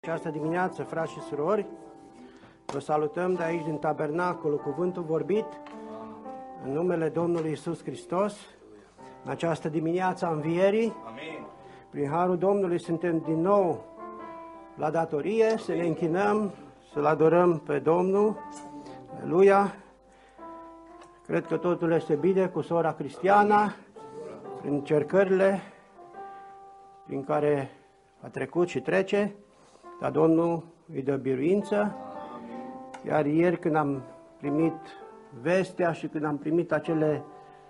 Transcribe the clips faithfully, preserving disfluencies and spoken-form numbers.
Această dimineață, frați și surori, vă salutăm de aici din tabernacolul Cuvântul Vorbit, în numele Domnului Iisus Hristos. În această dimineață a Învierii, Amin. Prin harul Domnului suntem din nou la datorie să ne închinăm, să-L adorăm pe Domnul. Aleluia! Cred că totul este bine cu sora Cristiana, prin încercările prin care a trecut și trece, dar Domnul îi dă biruință. Iar ieri când am primit vestea și când am primit acele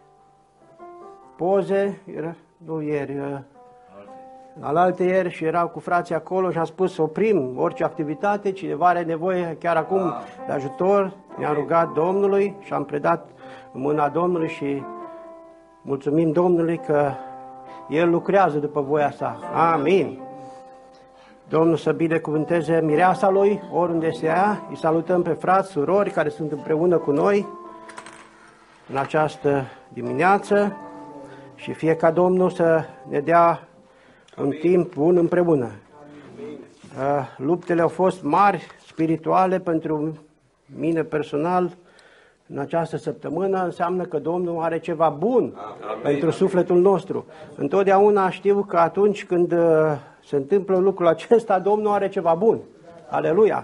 poze, era, nu ieri, alaltă ieri, și erau cu frații acolo și am spus să oprim orice activitate, cineva are nevoie chiar acum de ajutor, ne-am rugat Domnului și am predat în mâna Domnului și mulțumim Domnului că El lucrează după voia sa. Amin. Domnul să binecuvânteze mireasa Lui, oriunde este ea. Îi salutăm pe frați, surori care sunt împreună cu noi în această dimineață și fie ca Domnul să ne dea un timp bun împreună. Luptele au fost mari, spirituale, pentru mine personal în această săptămână. Înseamnă că Domnul are ceva bun Amin. Pentru sufletul nostru. Întotdeauna știu că atunci când se întâmplă lucrul acesta, Domnul are ceva bun. Aleluia!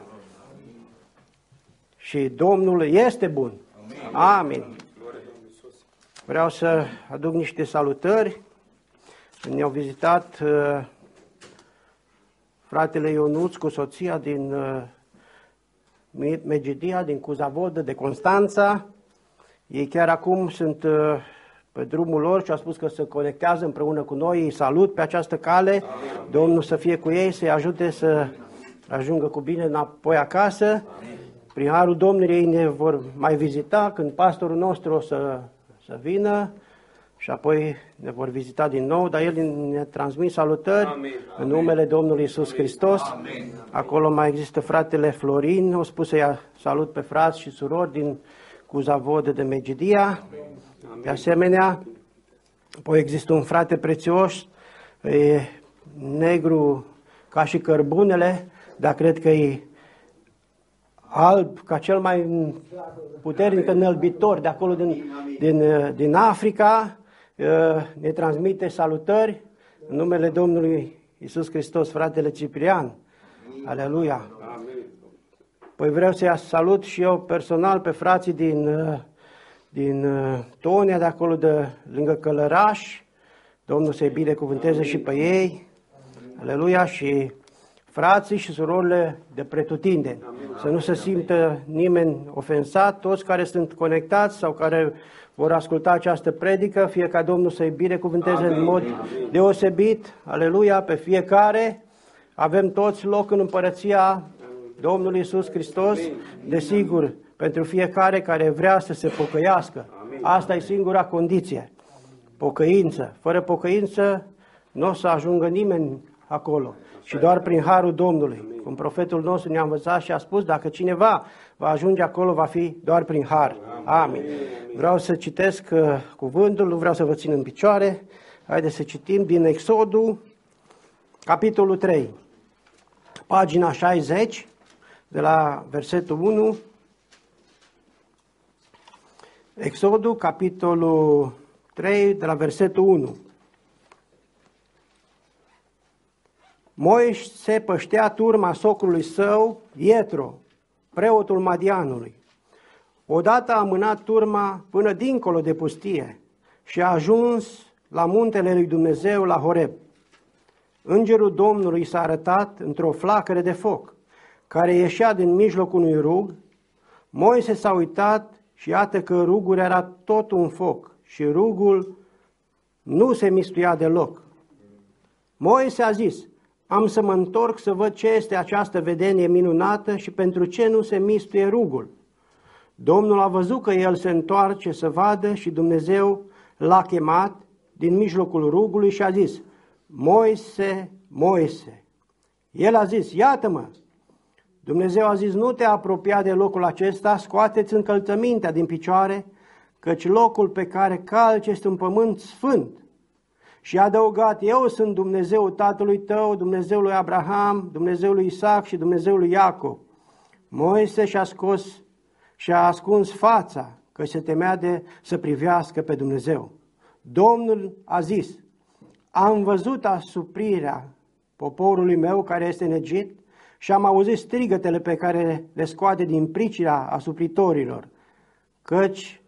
Și Domnul este bun. Amin. Vreau să aduc niște salutări. Ne-au vizitat uh, fratele Ionuț cu soția din uh, Megidia, din Cuzavodă, de Constanța. Ei chiar acum sunt uh, pe drumul lor și au spus că se conectează împreună cu noi. Îi salut pe această cale. Amin. Domnul să fie cu ei, să-i ajute să ajungă cu bine înapoi acasă. Amin. Prin harul Domnului ei ne vor mai vizita când pastorul nostru o să, să vină și apoi ne vor vizita din nou, dar el ne transmit salutări. Amin. În numele Domnului Iisus Hristos. Amin. Acolo mai există fratele Florin, o spus să-i salut pe frați și surori din Cuzavodă de Megidia. Amin. De asemenea, apoi există un frate prețios, e negru ca și cărbunele, dar cred că e alb ca cel mai puternic înălbitor de acolo din, din, din Africa. Ne transmite salutări în numele Domnului Iisus Hristos, fratele Ciprian. Aleluia! Păi vreau să-i salut și eu personal pe frații din... din Tonia, de acolo de lângă Călăraș. Domnul să-i binecuvânteze și pe ei. Aleluia! Și frații și surorile de pretutindeni. Să nu se simtă nimeni ofensat, toți care sunt conectați sau care vor asculta această predică, fie ca Domnul să-i binecuvânteze Amin. În mod deosebit. Aleluia! Pe fiecare avem toți loc în împărăția Domnului Iisus Hristos, desigur, pentru fiecare care vrea să se pocăiască. Amin. Asta e singura condiție. Pocăință. Fără pocăință nu o să ajungă nimeni acolo. Și doar prin harul Domnului. Amin. Cum profetul nostru ne-a învățat și a spus, dacă cineva va ajunge acolo, va fi doar prin har. Amin. Amin. Vreau să citesc uh, cuvântul, nu vreau să vă țin în picioare. Haideți să citim din Exodul, capitolul trei, pagina șaizeci, de la versetul unu. Exodul, capitolul trei, de la versetul unu. Moise păștea turma socrului său, Ietro, preotul Madianului. Odată a mânat turma până dincolo de pustie și a ajuns la muntele lui Dumnezeu, la Horeb. Îngerul Domnului s-a arătat într-o flacără de foc, care ieșea din mijlocul unui rug. Moise s-a uitat și iată că rugul era tot un foc și rugul nu se mistuia deloc. Moise a zis, am să mă întorc să văd ce este această vedenie minunată și pentru ce nu se mistuie rugul. Domnul a văzut că el se întoarce să vadă și Dumnezeu l-a chemat din mijlocul rugului și a zis, Moise, Moise. El a zis, iată-mă. Dumnezeu a zis, nu te apropia de locul acesta, scoateți încălțămintea din picioare, căci locul pe care calci este un pământ sfânt. Și a adăugat, eu sunt Dumnezeul tatălui tău, Dumnezeul lui Abraham, Dumnezeul lui Isaac și Dumnezeul lui Iacov. Moise și-a scos și-a ascuns fața, că se temea de să privească pe Dumnezeu. Domnul a zis, am văzut asuprirea poporului meu care este în Egipt și am auzit strigătele pe care le scoate din pricina asupritorilor, căci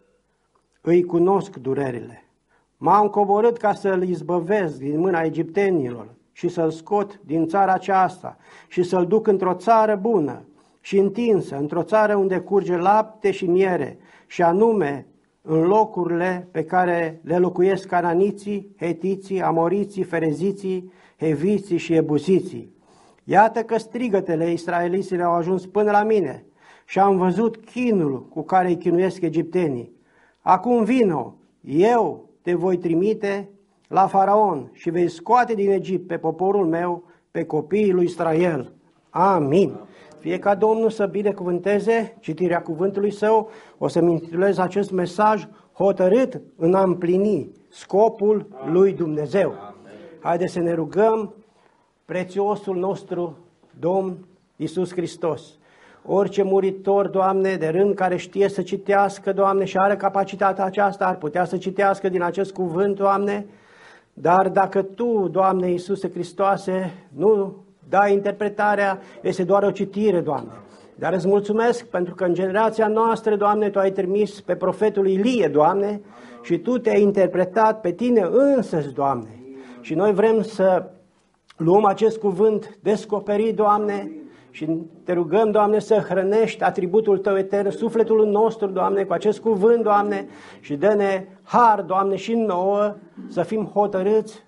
îi cunosc durerile. M-am coborât ca să-l izbăvesc din mâna egiptenilor și să-l scot din țara aceasta și să-l duc într-o țară bună și întinsă, într-o țară unde curge lapte și miere, și anume în locurile pe care le locuiesc cananiții, hetiții, amoriții, fereziții, heviții și ebusiții. Iată că strigătele israeliților au ajuns până la mine și am văzut chinul cu care îi chinuiesc egiptenii. Acum vino, eu te voi trimite la Faraon și vei scoate din Egipt pe poporul meu, pe copiii lui Israel. Amin. Fie ca Domnul să binecuvânteze citirea cuvântului Său. O să-mi intitulez acest mesaj, hotărât în a împlini scopul lui Dumnezeu. Haideți să ne rugăm prețiosul nostru Domn Iisus Hristos. Orice muritor, Doamne, de rând care știe să citească, Doamne, și are capacitatea aceasta, ar putea să citească din acest cuvânt, Doamne, dar dacă Tu, Doamne Iisuse Hristoase, nu dai interpretarea, este doar o citire, Doamne. Dar îți mulțumesc pentru că în generația noastră, Doamne, Tu ai trimis pe profetul Ilie, Doamne, și Tu te-ai interpretat pe Tine însăți, Doamne. Și noi vrem să luăm acest cuvânt descoperit, Doamne, și te rugăm, Doamne, să hrănești atributul Tău etern, sufletul nostru, Doamne, cu acest cuvânt, Doamne, și dă-ne har, Doamne, și nouă să fim hotărâți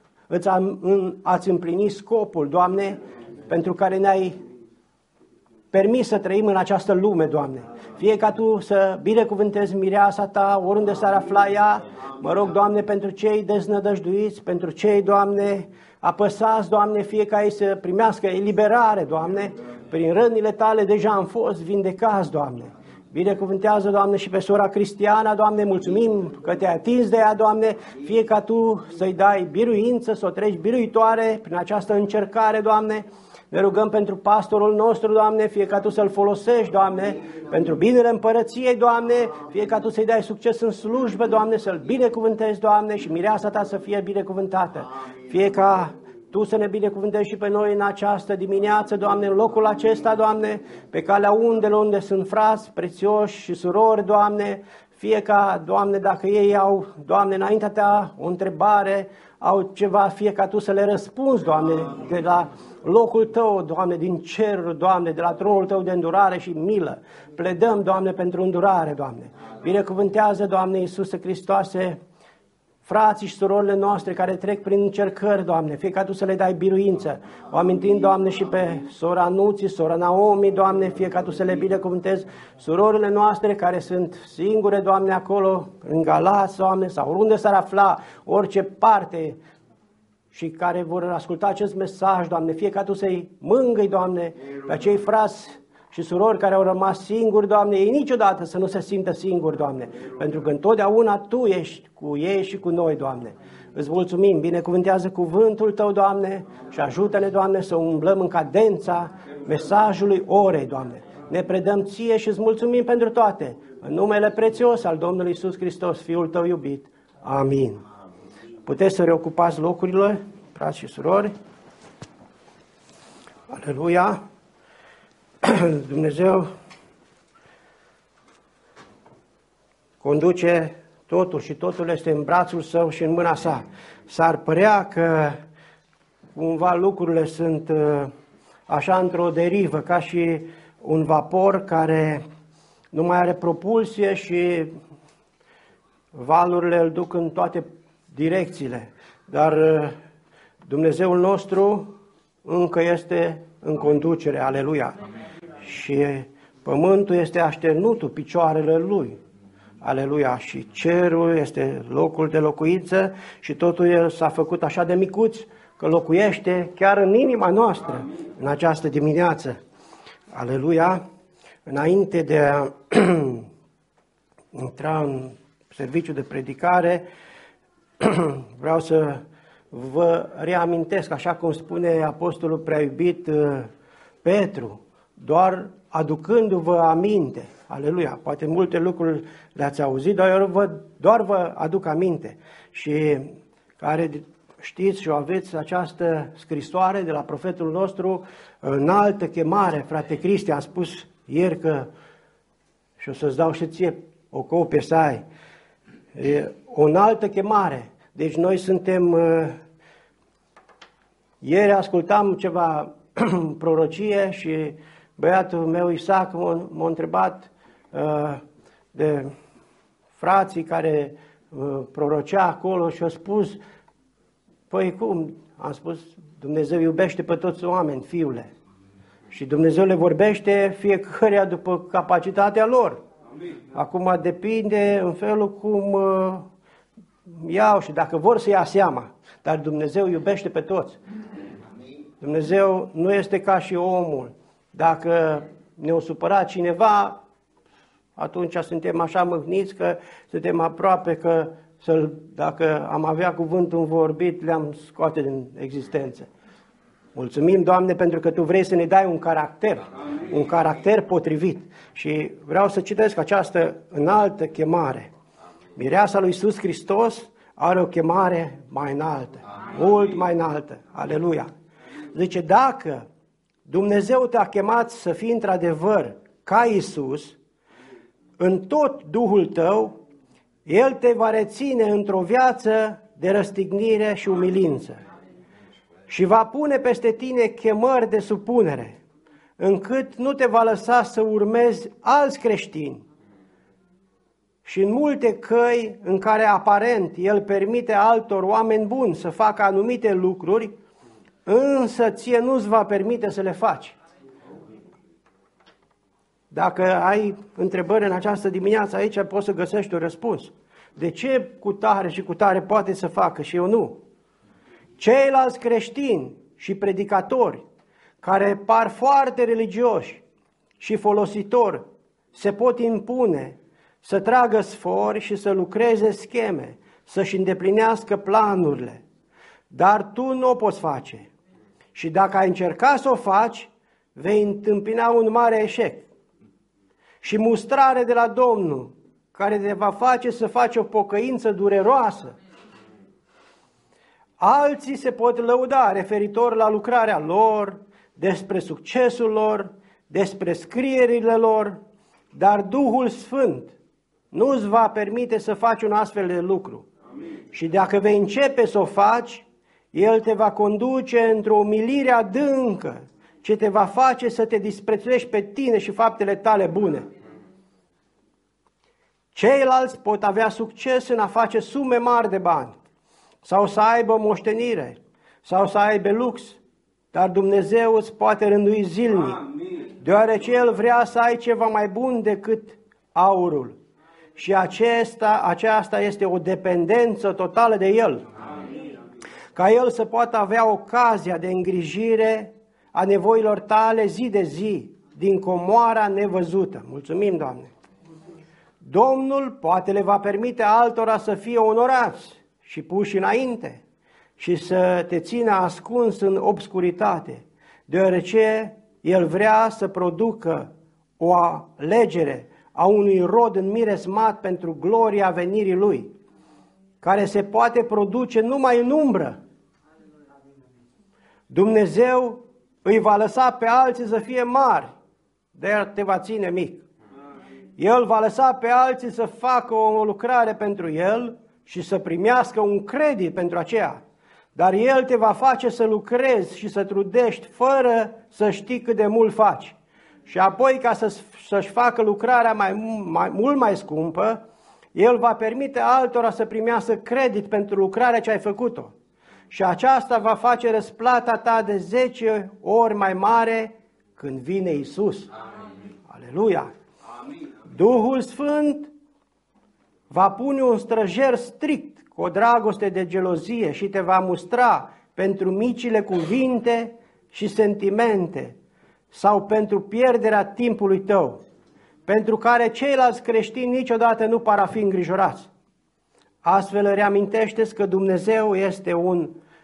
ați împlini scopul, Doamne, pentru care ne-ai permis să trăim în această lume, Doamne. Fie ca Tu să binecuvântezi mireasa Ta, oriunde s-ar afla ea. Mă rog, Doamne, pentru cei deznădăjduiți, pentru cei, Doamne, apăsați, Doamne, fie ca ei să primească eliberare, Doamne. Prin rănile Tale deja am fost vindecați, Doamne. Binecuvântează, Doamne, și pe sora Cristiana, Doamne, mulțumim că Te-ai atins de ea, Doamne, fie ca Tu să-i dai biruință, să o treci biruitoare prin această încercare, Doamne. Ne rugăm pentru pastorul nostru, Doamne, fie ca Tu să-l folosești, Doamne, pentru binele împărăției, Doamne, fie ca Tu să-i dai succes în slujbă, Doamne, să-l binecuvântezi, Doamne, și mireasa Ta să fie binecuvântată. Fie ca Tu să ne binecuvântezi și pe noi în această dimineață, Doamne, în locul acesta, Doamne, pe calea undelor unde sunt frați prețioși și surori, Doamne, fie ca, Doamne, dacă ei au, Doamne, înaintea Ta o întrebare, au ceva, fie ca Tu să le răspunzi, Doamne, de la locul Tău, Doamne, din cerul, Doamne, de la tronul Tău de îndurare și milă. Pledăm, Doamne, pentru îndurare, Doamne. Binecuvântează, Doamne Iisuse Hristoase, frații și surorile noastre care trec prin încercări, Doamne, fie ca Tu să le dai biruință. O amintim, Doamne, și pe sora Nuții, sora Naomi, Doamne, fie ca Tu să le binecuvântezi, surorile noastre care sunt singure, Doamne, acolo, în Galați, Doamne, sau oriunde s-ar afla, orice parte, și care vor asculta acest mesaj, Doamne, fie ca Tu să-i mângâi, Doamne, pe acei frați și surori care au rămas singuri, Doamne, ei niciodată să nu se simtă singuri, Doamne, pentru că întotdeauna Tu ești cu ei și cu noi, Doamne. Îți mulțumim, binecuvântează cuvântul Tău, Doamne, și ajută-ne, Doamne, să umblăm în cadența mesajului orei, Doamne. Ne predăm Ție și îți mulțumim pentru toate, în numele prețios al Domnului Iisus Hristos, Fiul Tău iubit. Amin. Puteți să reocupați locurile, frați și surori. Aleluia! Dumnezeu conduce totul și totul este în brațul Său și în mâna Sa. S-ar părea că cumva lucrurile sunt așa într-o derivă, ca și un vapor care nu mai are propulsie și valurile îl duc în toate direcțiile. Dar Dumnezeul nostru încă este în conducere, aleluia. Și pământul este așternutul picioarele Lui, aleluia. Și cerul este locul de locuință și totul El s-a făcut așa de micuț că locuiește chiar în inima noastră în această dimineață, aleluia. Înainte de a intra în serviciul de predicare, vreau să vă reamintesc, așa cum spune apostolul prea iubit Petru, doar aducându-vă aminte, aleluia, poate multe lucruri le-ați auzit, dar eu vă, doar vă aduc aminte. Și care știți și o aveți această scrisoare de la profetul nostru, înaltă chemare, frate Cristi, am spus ieri că, și o să-ți dau și ție o copie să ai, e o înaltă chemare. Deci noi suntem, ieri ascultam ceva prorocie și băiatul meu Isaac m-a întrebat de frații care prorocea acolo și a spus, păi cum? Am spus, Dumnezeu iubește pe toți oameni, fiule. Și Dumnezeu le vorbește fiecăruia după capacitatea lor. Acum depinde în felul cum uh, iau și dacă vor să ia seama. Dar Dumnezeu iubește pe toți. Dumnezeu nu este ca și omul. Dacă ne-o supărat cineva, atunci suntem așa mâhniți că suntem aproape că să-l, dacă am avea cuvântul vorbit, le-am scoate din existență. Mulțumim, Doamne, pentru că Tu vrei să ne dai un caracter, un caracter potrivit. Și vreau să citesc această înaltă chemare. Mireasa lui Iisus Hristos are o chemare mai înaltă, mult mai înaltă. Aleluia! Zice, dacă Dumnezeu te-a chemat să fii într-adevăr ca Iisus, în tot Duhul tău, El te va reține într-o viață de răstignire și umilință și va pune peste tine chemări de supunere, încât nu te va lăsa să urmezi alți creștini. Și în multe căi în care aparent El permite altor oameni buni să facă anumite lucruri, însă ție nu-ți va permite să le faci. Dacă ai întrebări în această dimineață, aici poți să găsești un răspuns. De ce cu tare și cu tare poate să facă și eu nu? Ceilalți creștini și predicatori care par foarte religioși și folositori se pot impune să tragă sfori și să lucreze scheme, să-și îndeplinească planurile. Dar tu nu o poți face. Și dacă ai încerca să o faci, vei întâmpina un mare eșec și mustrare de la Domnul, care te va face să faci o pocăință dureroasă. Alții se pot lăuda referitor la lucrarea lor, despre succesul lor, despre scrierile lor, dar Duhul Sfânt nu îți va permite să faci un astfel de lucru. Amin. Și dacă vei începe să o faci, El te va conduce într-o umilire adâncă, ce te va face să te disprețuiești pe tine și faptele tale bune. Ceilalți pot avea succes în a face sume mari de bani, sau să aibă moștenire, sau să aibă lux, dar Dumnezeu îți poate rândui zilnic, deoarece El vrea să ai ceva mai bun decât aurul. Și acesta, aceasta este o dependență totală de El. Ca El să poată avea ocazia de îngrijire a nevoilor tale zi de zi, din comoara nevăzută. Mulțumim, Doamne! Domnul poate le va permite altora să fie onorați și puși înainte și să te țină ascuns în obscuritate, deoarece El vrea să producă o alegere a unui rod înmiresmat pentru gloria venirii Lui, care se poate produce numai în umbră. Dumnezeu îi va lăsa pe alții să fie mari, dar te va ține mic. El va lăsa pe alții să facă o lucrare pentru El și să primească un credit pentru aceea. Dar El te va face să lucrezi și să trudești fără să știi cât de mult faci. Și apoi, ca să, să-și facă lucrarea mai, mai, mult mai scumpă, El va permite altora să primească credit pentru lucrarea ce ai făcut-o. Și aceasta va face răsplata ta de zece ori mai mare când vine Iisus. Amin. Aleluia! Amin. Duhul Sfânt va pune un străjer strict cu o dragoste de gelozie și te va mustra pentru micile cuvinte și sentimente sau pentru pierderea timpului tău, pentru care ceilalți creștini niciodată nu par a fi îngrijorați. Astfel reamintește-ți că Dumnezeu este un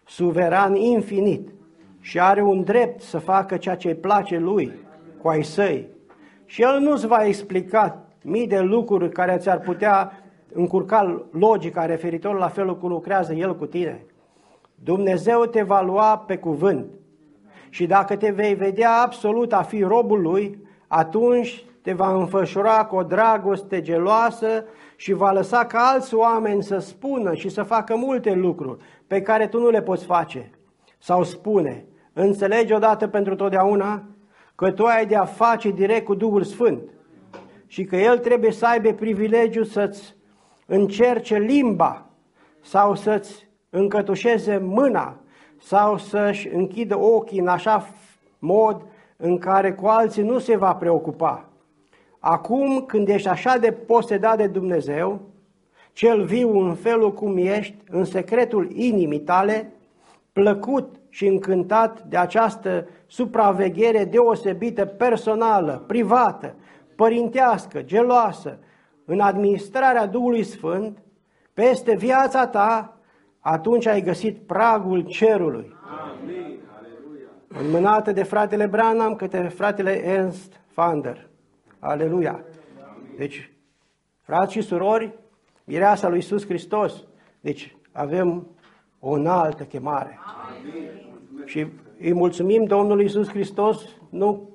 suveran infinit și are un drept să facă ceea ce îi place lui cu ai săi. Și el nu-ți va explica mii de lucruri care ți-ar putea încurca logica referitor la felul cum lucrează el cu tine. Dumnezeu te va lua pe cuvânt și dacă te vei vedea absolut a fi robul lui, atunci te va înfășura cu o dragoste geloasă și va lăsa ca alți oameni să spună și să facă multe lucruri pe care tu nu le poți face. Sau spune, înțelegi odată pentru totdeauna că tu ai de a face direct cu Duhul Sfânt și că El trebuie să aibă privilegiul să-ți încerce limba sau să-ți încătușeze mâna sau să-și închidă ochii în așa mod în care cu alții nu se va preocupa. Acum, când ești așa de posedat de Dumnezeu, cel viu în felul cum ești, în secretul inimii tale, plăcut și încântat de această supraveghere deosebită, personală, privată, părintească, geloasă, în administrarea Duhului Sfânt, peste viața ta, atunci ai găsit pragul cerului. Amin. Înmânată de fratele Branham către fratele Ernst Fander. Aleluia! Deci, frați și surori, mireasa lui Iisus Hristos, deci avem o înaltă chemare. Amin. Și îi mulțumim Domnului Iisus Hristos, nu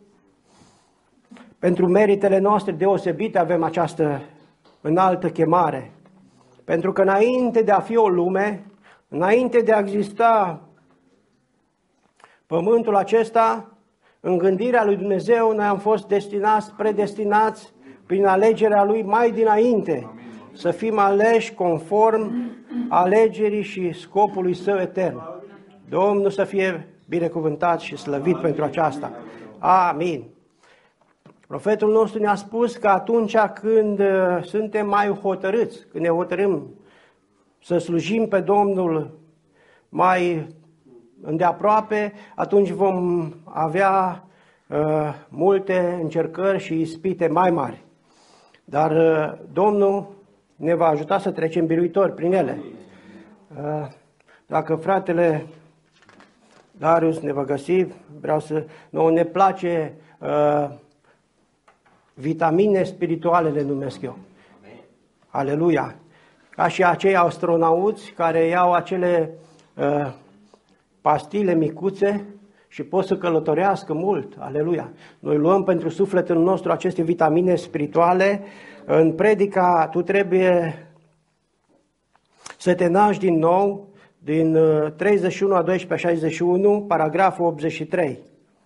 pentru meritele noastre deosebite avem această înaltă chemare, pentru că înainte de a fi o lume, înainte de a exista pământul acesta, în gândirea lui Dumnezeu noi am fost destinați, predestinați prin alegerea Lui mai dinainte să fim aleși conform alegerii și scopului Său etern. Domnul să fie binecuvântat și slăvit pentru aceasta. Amin. Profetul nostru ne-a spus că atunci când suntem mai hotărâți, când ne hotărâm să slujim pe Domnul mai îndeaproape, atunci vom avea uh, multe încercări și ispite mai mari. Dar uh, Domnul ne va ajuta să trecem biruitori prin ele. Uh, dacă fratele Darius ne va găsi, vreau să... Nouă ne place uh, vitamine spirituale, le numesc eu. Aleluia! Ca și acei astronauți care iau acele uh, pastile micuțe și pot să călătorească mult. Aleluia! Noi luăm pentru sufletul nostru aceste vitamine spirituale. În predica tu trebuie să te naști din nou, din treizeci și unu a doisprezece a șaizeci și unu, paragraful optzeci și trei.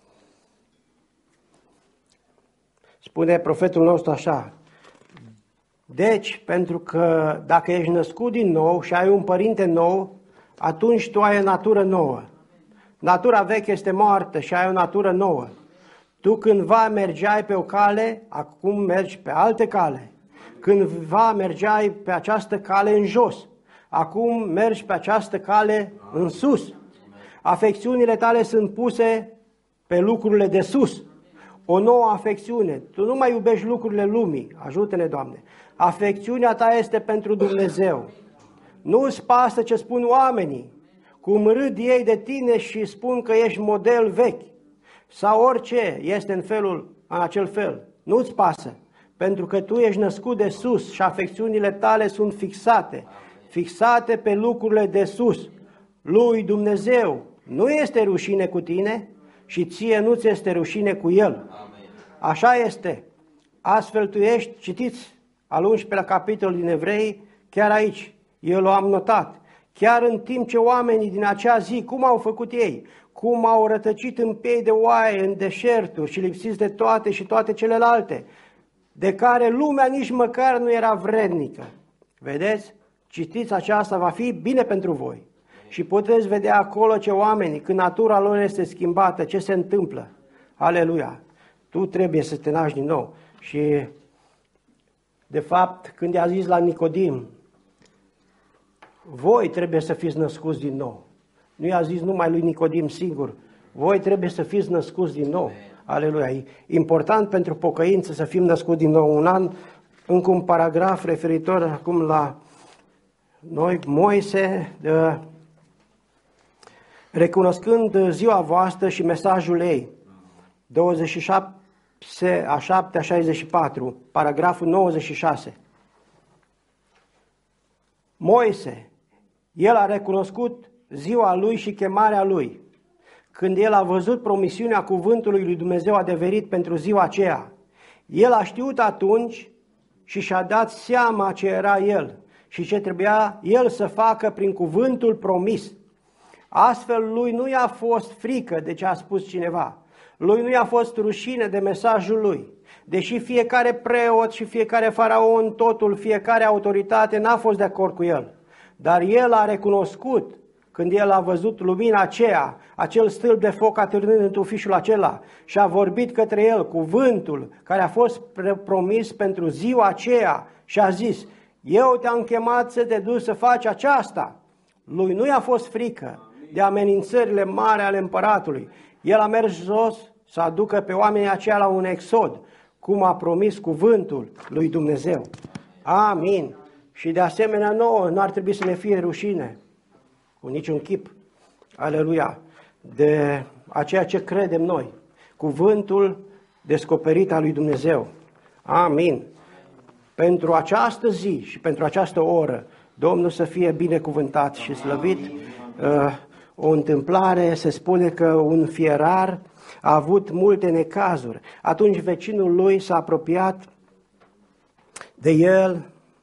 Spune profetul nostru așa: deci, pentru că dacă ești născut din nou și ai un părinte nou, atunci tu ai o natură nouă. Natura veche este moartă și ai o natură nouă. Tu cândva mergeai pe o cale, acum mergi pe altă cale. Cândva mergeai pe această cale în jos, acum mergi pe această cale în sus. Afecțiunile tale sunt puse pe lucrurile de sus. O nouă afecțiune. Tu nu mai iubești lucrurile lumii. Ajută-ne, Doamne. Afecțiunea ta este pentru Dumnezeu. Nu-ți pasă ce spun oamenii, cum râd ei de tine și spun că ești model vechi. Sau orice este în felul, în acel fel. Nu-ți pasă, pentru că tu ești născut de sus și afecțiunile tale sunt fixate. Fixate pe lucrurile de sus. Lui Dumnezeu nu este rușine cu tine și ție nu ți este rușine cu El. Așa este. Astfel tu ești, citiți al unsprezecelea capitol din Evrei, chiar aici, eu l-am notat. Chiar în timp ce oamenii din acea zi, cum au făcut ei? Cum au rătăcit în piei de oaie, în deșerturi și lipsiți de toate și toate celelalte, de care lumea nici măcar nu era vrednică. Vedeți? Citiți aceasta, va fi bine pentru voi. Și puteți vedea acolo ce oamenii, când natura lor este schimbată, ce se întâmplă. Aleluia! Tu trebuie să te naști din nou. Și, de fapt, când i-a zis la Nicodim, voi trebuie să fiți născuți din nou. Nu i-a zis numai lui Nicodim singur, voi trebuie să fiți născuți din nou. Aleluia! E important pentru pocăință să fim născuți din nou. Un an, încă un paragraf referitor acum la noi, Moise, de, recunoscând ziua voastră și mesajul ei. douăzeci și șapte a șapte a șaizeci și patru, paragraful nouăzeci și șase. Moise, el a recunoscut ziua lui și chemarea lui. Când el a văzut promisiunea cuvântului lui Dumnezeu adeverit pentru ziua aceea, el a știut atunci și și-a dat seama ce era el și ce trebuia el să facă prin cuvântul promis. Astfel lui nu i-a fost frică de ce a spus cineva, lui nu i-a fost rușine de mesajul lui. Deși fiecare preot și fiecare faraon, totul, fiecare autoritate n-a fost de acord cu el, dar el a recunoscut când el a văzut lumina aceea, acel stâlp de foc atârnând în tufișul acela și a vorbit către el cuvântul care a fost promis pentru ziua aceea și a zis: eu te-am chemat să te duci să faci aceasta. Lui nu i-a fost frică de amenințările mari ale împăratului. El a mers jos să aducă pe oamenii aceia la un exod, cum a promis cuvântul lui Dumnezeu. Amin. Și de asemenea nouă nu ar trebui să ne fie rușine cu niciun chip, aleluia, de a ceea ce credem noi, cuvântul descoperit al lui Dumnezeu. Amin. Pentru această zi și pentru această oră, Domnul să fie binecuvântat și slăvit. O întâmplare, se spune că un fierar a avut multe necazuri. Atunci vecinul lui s-a apropiat de el.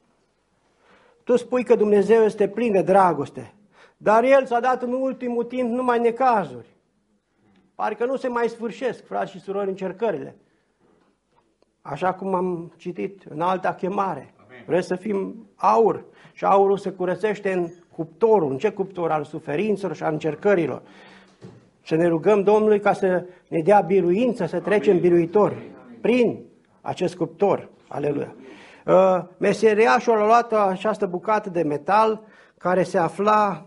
Tu spui că Dumnezeu este plin de dragoste, dar el s-a dat în ultimul timp numai necazuri. Parcă nu se mai sfârșesc, frați și surori, încercările. Așa cum am citit în alta chemare. Vrem să fim aur și aurul se curățește în cuptorul. În ce cuptor? Al suferințelor și al încercărilor. Să ne rugăm Domnului ca să ne dea biruință, să trecem biruitor prin acest cuptor. Aleluia. Uh, meseriașul a luat această bucată de metal care se afla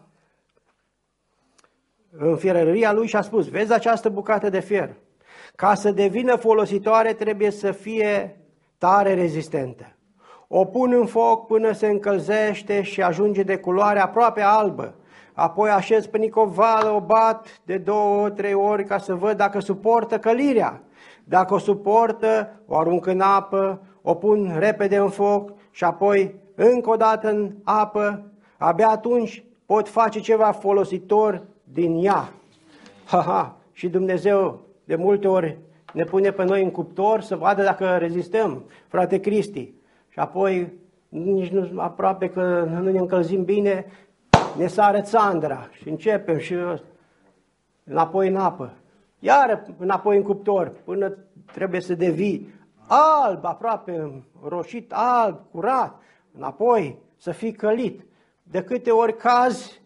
în fierăria lui și a spus: vezi această bucată de fier? Ca să devină folositoare trebuie să fie tare rezistentă. O pun în foc până se încălzește și ajunge de culoare aproape albă. Apoi așez pe nicovală, o bat de două, trei ori ca să văd dacă suportă călirea. Dacă o suportă, o arunc în apă, o pun repede în foc și apoi încă o dată în apă. Abia atunci pot face ceva folositor din ea. Ha, ha. Și Dumnezeu de multe ori ne pune pe noi în cuptor să vadă dacă rezistăm, frate Cristi. Și apoi, nici nu, aproape că nu ne încălzim bine, ne sară țandra și începem și înapoi în apă. Iar înapoi în cuptor, până trebuie să devii alb, aproape roșit, alb, curat, înapoi să fii călit. De câte ori cazi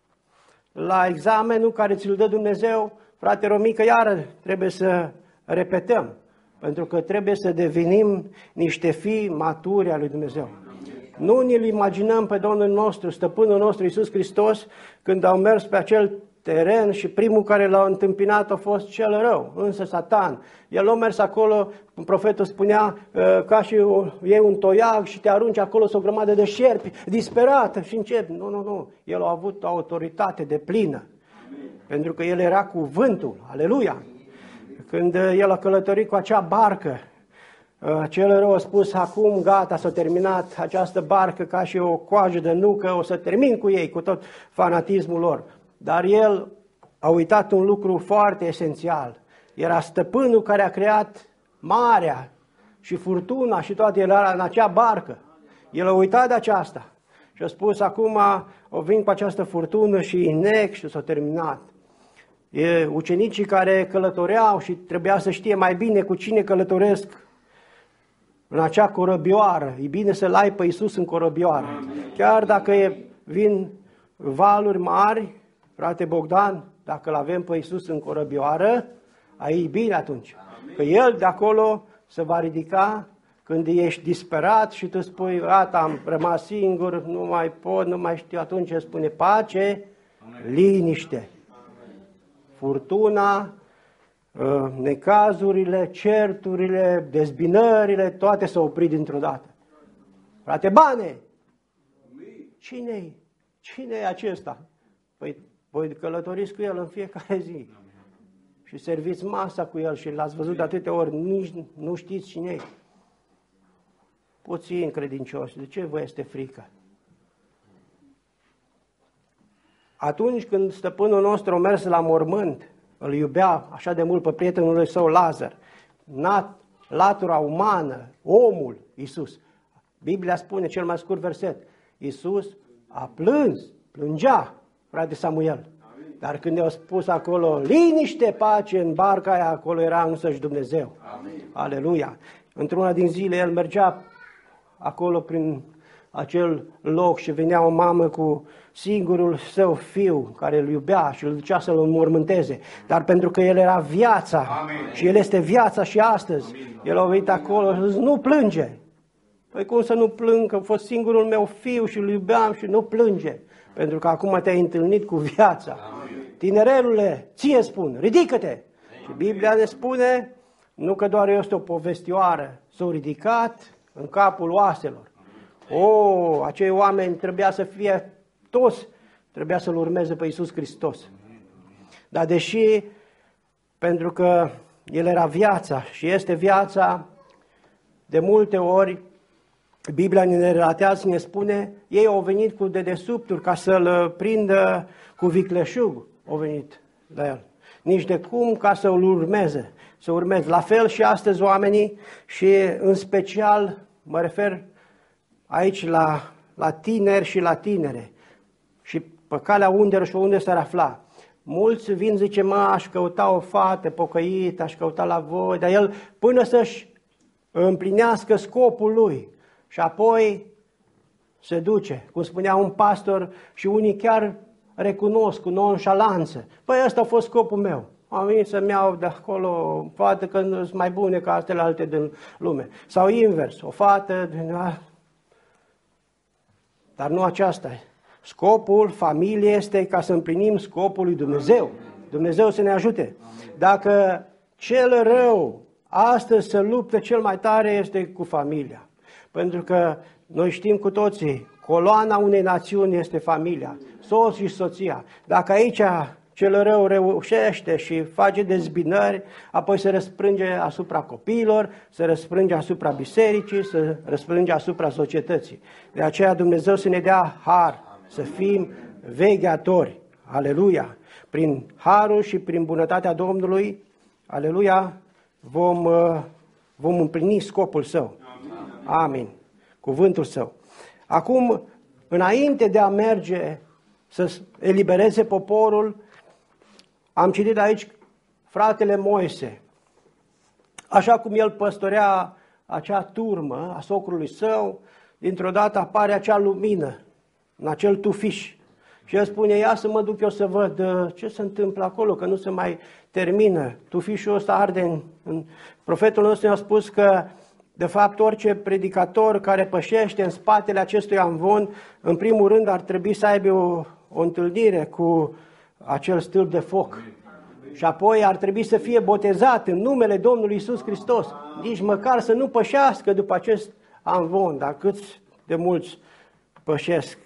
la examenul care ți-l dă Dumnezeu, frate Romică, iară trebuie să repetăm, pentru că trebuie să devenim niște fii maturi al lui Dumnezeu. Nu ne-l imaginăm pe Domnul nostru, stăpânul nostru Iisus Hristos, când au mers pe acel teren și primul care l-a întâmpinat a fost cel rău, însă Satan. El a mers acolo, profetul spunea, ca și iei un toiag și te arunci acolo o grămadă de șerpi, disperată și începi. Nu, nu, nu. El a avut o autoritate deplină, pentru că el era cuvântul. Aleluia! Când el a călătorit cu acea barcă, cel rău a spus: acum gata, s-a terminat această barcă ca și o coajă de nucă, o să termin cu ei, cu tot fanatismul lor. Dar el a uitat un lucru foarte esențial. Era stăpânul care a creat marea și furtuna și toate, era în acea barcă. El a uitat de aceasta și a spus: acum o vin cu această furtună și inec și s-a terminat. E ucenicii care călătoreau și trebuia să știe mai bine cu cine călătoresc în acea corăbioară. E bine să-L ai pe Iisus în corăbioară. Chiar dacă e, vin valuri mari, frate Bogdan, dacă îl avem pe Iisus în corăbioară, ai e bine atunci. Că El de acolo se va ridica când ești disperat și tu spui: gata, am rămas singur, nu mai pot, nu mai știu. Atunci El spune: pace, liniște. Furtuna, necazurile, certurile, dezbinările, toate s-au oprit dintr-o dată. Frate Bane, cine-i? Cine e acesta? Păi voi călătoriți cu El în fiecare zi și serviți masa cu El și L-ați văzut de atâtea ori, nici nu știți cine e. Puțin credincioși, de ce vă este frică? Atunci când stăpânul nostru a mers la mormânt, îl iubea așa de mult pe prietenul său Lazar, nat, latura umană, omul Iisus. Biblia spune, cel mai scurt verset, Iisus a plâns, plângea, frate Samuel. Dar când i-au spus acolo, liniște, pace în barca aia, acolo era însăși Dumnezeu. Amin. Aleluia! Într-una din zile el mergea acolo prin acel loc și venea o mamă cu singurul său fiu care îl iubea și îl ducea să-l înmormânteze. Dar pentru că el era viața, amin, și el este viața și astăzi, amin, el a venit acolo și zis, nu plânge. Păi cum să nu plâng, că a fost singurul meu fiu și îl iubeam și nu plânge. Pentru că acum te-ai întâlnit cu viața. Amin. Tinerelule, ție spun, ridică-te! Amin. Și Biblia ne spune, nu că doar este o povestioară, s-au ridicat în capul oaselor. O, acei oameni trebuia să fie toți, trebuia să-L urmeze pe Iisus Hristos. Dar deși, pentru că El era viața și este viața, de multe ori, Biblia ne relatează, ne spune, ei au venit cu dedesubturi ca să-L prindă cu vicleșug, au venit la El. Nici de cum ca să-L urmeze, să urmeze. La fel și astăzi oamenii și în special mă refer aici la, la tineri și la tinere și pe calea unde și unde s-ar afla. Mulți vin, zice, mă, aș căuta o fată pocăită, aș căuta la voi, dar el până să-și împlinească scopul lui și apoi se duce, cum spunea un pastor și unii chiar recunosc cu nonșalanță. Păi ăsta a fost scopul meu. Am venit să-mi iau de acolo o fată că sunt mai bune ca astele alte din lume. Sau invers, o fată din... Dar nu aceasta e. Scopul familiei este ca să împlinim scopul lui Dumnezeu. Dumnezeu să ne ajute. Dacă cel rău astăzi se luptă cel mai tare este cu familia. Pentru că noi știm cu toții, coloana unei națiuni este familia, soț și soția. Dacă aici cel rău reușește și face dezbinări, apoi se răsprânge asupra copiilor, se răsprânge asupra bisericii, se răsprânge asupra societății. De aceea Dumnezeu să ne dea har, să fim vegheatori. Aleluia! Prin harul și prin bunătatea Domnului, aleluia, vom, vom împlini scopul Său. Amin. Cuvântul Său. Acum, înainte de a merge să elibereze poporul, am citit aici fratele Moise, așa cum el păstorea acea turmă a socrului său, dintr-o dată apare acea lumină în acel tufiș și el spune, ia să mă duc eu să văd ce se întâmplă acolo, că nu se mai termină. Tufișul ăsta arde în... în... Profetul nostru ne-a spus că de fapt orice predicator care pășește în spatele acestui amvon, în primul rând ar trebui să aibă o, o întâlnire cu acel stâlp de foc. Și apoi ar trebui să fie botezat în numele Domnului Iisus Hristos. Nici măcar să nu pășească după acest amvon, dar câți de mulți pășesc.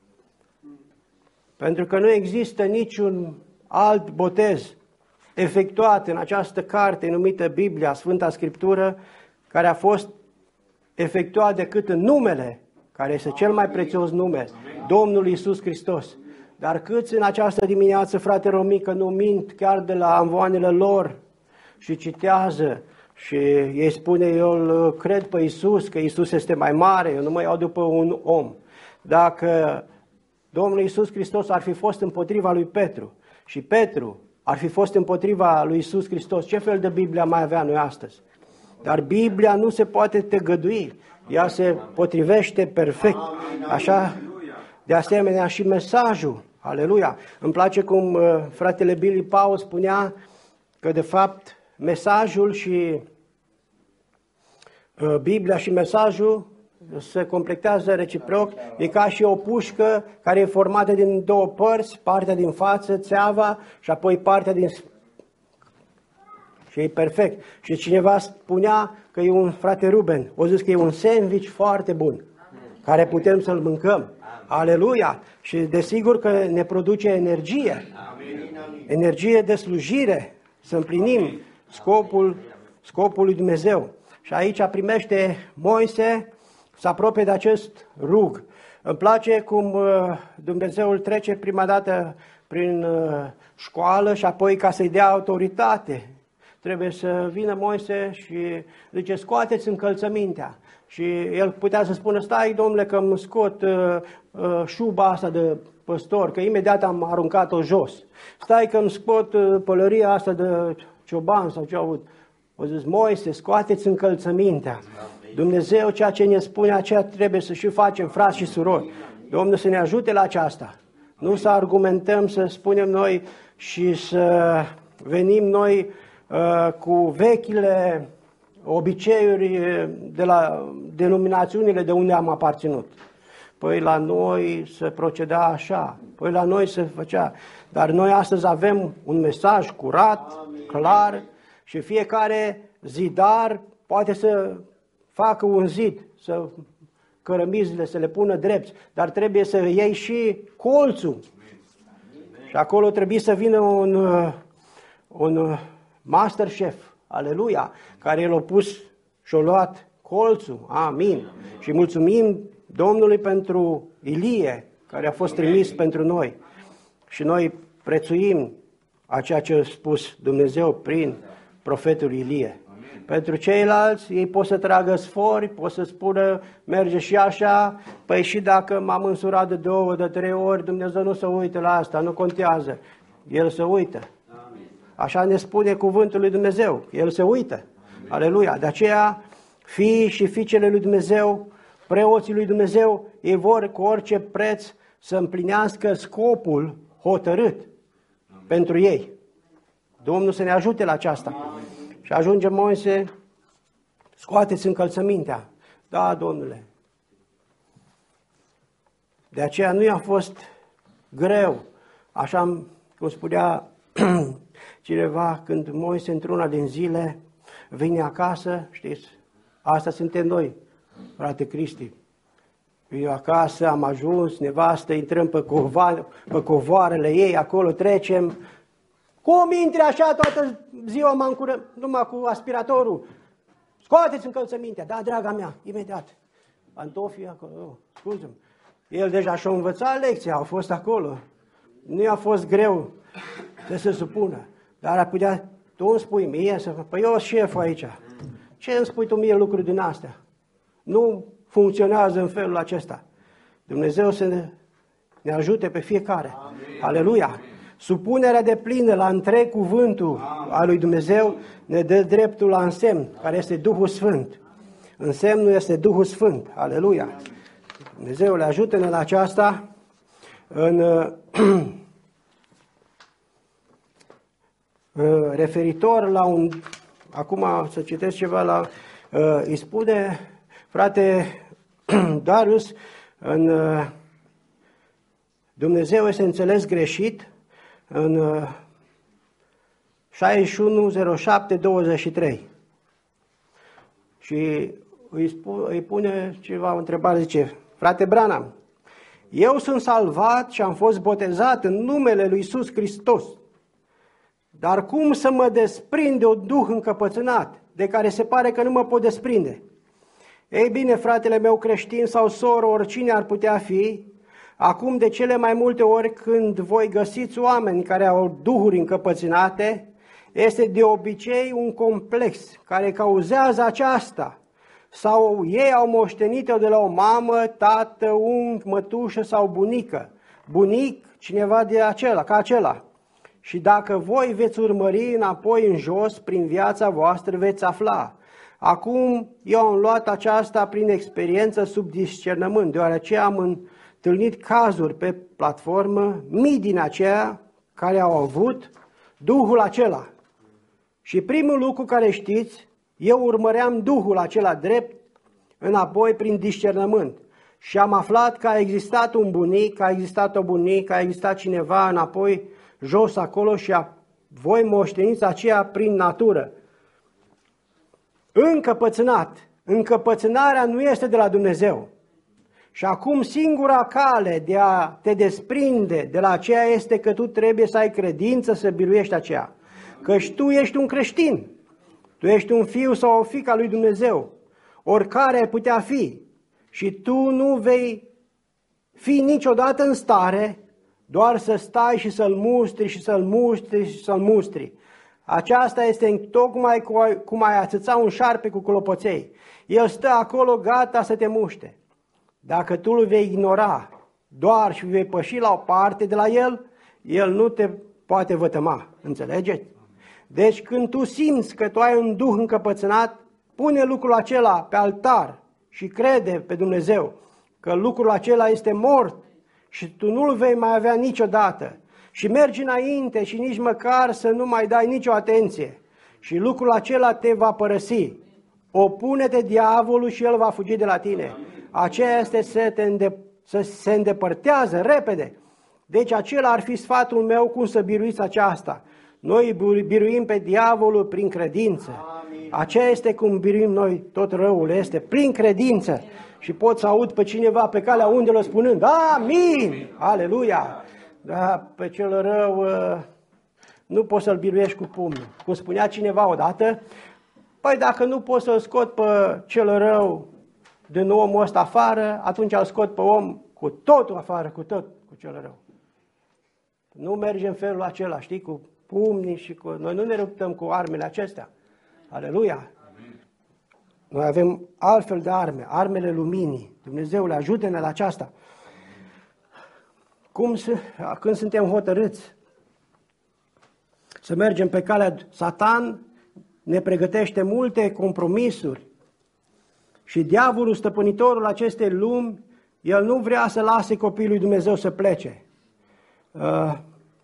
Pentru că nu există niciun alt botez efectuat în această carte numită Biblia, Sfânta Scriptură, care a fost efectuat decât în numele, care este cel mai prețios nume, Domnul Iisus Hristos. Dar câți în această dimineață, frate Romică, nu mint chiar de la amvoanele lor și citează și ei spune, eu cred pe Iisus, că Iisus este mai mare, eu nu mă iau după un om. Dacă Domnul Iisus Hristos ar fi fost împotriva lui Petru și Petru ar fi fost împotriva lui Iisus Hristos, ce fel de Biblia mai avea noi astăzi? Dar Biblia nu se poate tegădui, ea se potrivește perfect. Așa, de asemenea și mesajul, aleluia. Îmi place cum uh, fratele Billy Paul spunea că de fapt mesajul și uh, Biblia și mesajul se completează reciproc, e ca și o pușcă care e formată din două părți, partea din față, țeava și apoi partea din... Și e perfect. Și cineva spunea că e un, frate Ruben, o zis că e un sandwich foarte bun. care putem să-l mâncăm. Aleluia! Și desigur că ne produce energie. Energie de slujire, să împlinim scopul, scopul lui Dumnezeu. Și aici primește Moise să apropie de acest rug. Îmi place cum Dumnezeu îl trece prima dată prin școală și apoi ca să-i dea autoritate. Trebuie să vină Moise și zice, scoateți încălțămintea. Și el putea să spună, stai, domnule, că îmi scot uh, uh, șuba asta de păstor, că imediat am aruncat-o jos. Stai că îmi scot uh, pălăria asta de cioban sau ce au avut. O zis, Moise, scoateți încălțămintea. Dumnezeu, ceea ce ne spune, aceea trebuie să și facem, frați și surori. Domnul să ne ajute la aceasta. Nu să argumentăm, să spunem noi și să venim noi uh, cu vechile obiceiuri de la denominațiunile de unde am aparținut. Păi la noi se proceda așa, păi la noi se făcea. Dar noi astăzi avem un mesaj curat, clar și fiecare zidar poate să facă un zid, să cărămizile, să le pună drepți, dar trebuie să iei și colțul. Și acolo trebuie să vină un, un master chef, aleluia, care l-a pus și-a luat colțul, amin. Și mulțumim Domnului pentru Ilie, care a fost trimis pentru noi. Și noi prețuim a ceea ce a spus Dumnezeu prin profetul Ilie. Pentru ceilalți, ei pot să tragă sfori, pot să spună, merge și așa, păi și dacă m-am însurat de două, de trei ori, Dumnezeu nu se uită la asta, nu contează. El se uită. Așa ne spune cuvântul lui Dumnezeu, El se uită. Aleluia! De aceea, fiii și fiicele lui Dumnezeu, preoții lui Dumnezeu, ei vor cu orice preț să împlinească scopul hotărât pentru ei. Domnul să ne ajute la aceasta. Și ajunge Moise, scoateți încălțămintea. Da, Domnule. De aceea nu i-a fost greu. Așa cum spunea cineva, când Moise într-una din zile vine acasă, știți, asta suntem noi, frate Cristi. Eu acasă am ajuns, nevastă, intrăm pe, cova, pe covoarele ei, acolo trecem. Cum intri așa toată ziua, mă încurăm, numai cu aspiratorul? Scoateți încălțămintea. Da, draga mea, imediat. Pantofii acolo, oh, scuze-mă. El deja și-a învățat lecția, au fost acolo. Nu i-a fost greu să se supună. Dar ar putea, tu îmi spui mie, să, păi eu șeful aici. Ce îmi spui tu mie lucruri din astea? Nu funcționează în felul acesta. Dumnezeu să ne, ne ajute pe fiecare. Amin. Aleluia! Supunerea de plină la întreg cuvântul al lui Dumnezeu ne dă dreptul la însemn, care este Duhul Sfânt. Însemnul este Duhul Sfânt. Aleluia! Dumnezeu le ajută-ne la aceasta. În referitor la un... Acum să citesc ceva la... Îi spune, frate Darius, în Dumnezeu este înțeles greșit, în șaizeci și unu zero șapte douăzeci și trei. Și îi, spune, îi pune ceva o întrebare, zice, frate Branham, eu sunt salvat și am fost botezat în numele lui Iisus Hristos, dar cum să mă desprind de un duh încăpățânat, de care se pare că nu mă pot desprinde? Ei bine, fratele meu creștin sau soră, oricine ar putea fi, acum de cele mai multe ori când voi găsiți oameni care au duhuri încăpățânate, este de obicei un complex care cauzează aceasta. Sau ei au moștenit-o de la o mamă, tată, unchi, mătușă sau bunică. Bunic, cineva de acela, ca acela. Și dacă voi veți urmări înapoi în jos, prin viața voastră veți afla. Acum eu am luat aceasta prin experiență sub discernământ, deoarece am întâlnit cazuri pe platformă, mii din aceia care au avut Duhul acela. Și primul lucru care știți, eu urmăream Duhul acela drept înapoi prin discernământ. Și am aflat că a existat un bunic, că a existat o bunică, că a existat cineva înapoi jos acolo și a, voi moșteniți aceea prin natură. Încăpățânat. Încăpățânarea nu este de la Dumnezeu. Și acum singura cale de a te desprinde de la aceea este că tu trebuie să ai credință să biruiești aceea. Căci tu ești un creștin, tu ești un fiu sau o fiică a lui Dumnezeu, oricare ai putea fi. Și tu nu vei fi niciodată în stare doar să stai și să-l mustri și să-l mustri și să-l mustri. Aceasta este tocmai cum ai ațăța un șarpe cu clopoței. El stă acolo gata să te muște. Dacă tu îl vei ignora doar și vei păși la o parte de la el, el nu te poate vătăma. Înțelegeți? Deci când tu simți că tu ai un duh încăpățânat, pune lucrul acela pe altar și crede pe Dumnezeu că lucrul acela este mort și tu nu-l vei mai avea niciodată. Și mergi înainte și nici măcar să nu mai dai nicio atenție. Și lucrul acela te va părăsi. Opune-te diavolul și el va fugi de la tine. Aceea este să, te înde- să se îndepărtează repede. Deci acela ar fi sfatul meu cum să biruiți aceasta. Noi biruim pe diavolul prin credință. Aceea este cum biruim noi tot răul, este prin credință. Și pot să aud pe cineva pe calea undelor spunând, amin, aleluia. Dar pe cel rău nu poți să-l biruiești cu pumnul. Cum spunea cineva odată, păi dacă nu poți să-l scot pe cel rău din omul ăsta afară, atunci îl scot pe om cu totul afară, cu tot cu cel rău. Nu merge în felul acela, știi, cu pumnii și cu... Noi nu ne luptăm cu armele acestea. Aleluia! Noi avem altfel de arme, armele luminii. Dumnezeule, ajută-ne la aceasta. Cum să, când suntem hotărâți să mergem pe calea, Satan ne pregătește multe compromisuri și diavolul, stăpânitorul acestei lumi, el nu vrea să lase copiii lui Dumnezeu să plece. Uh,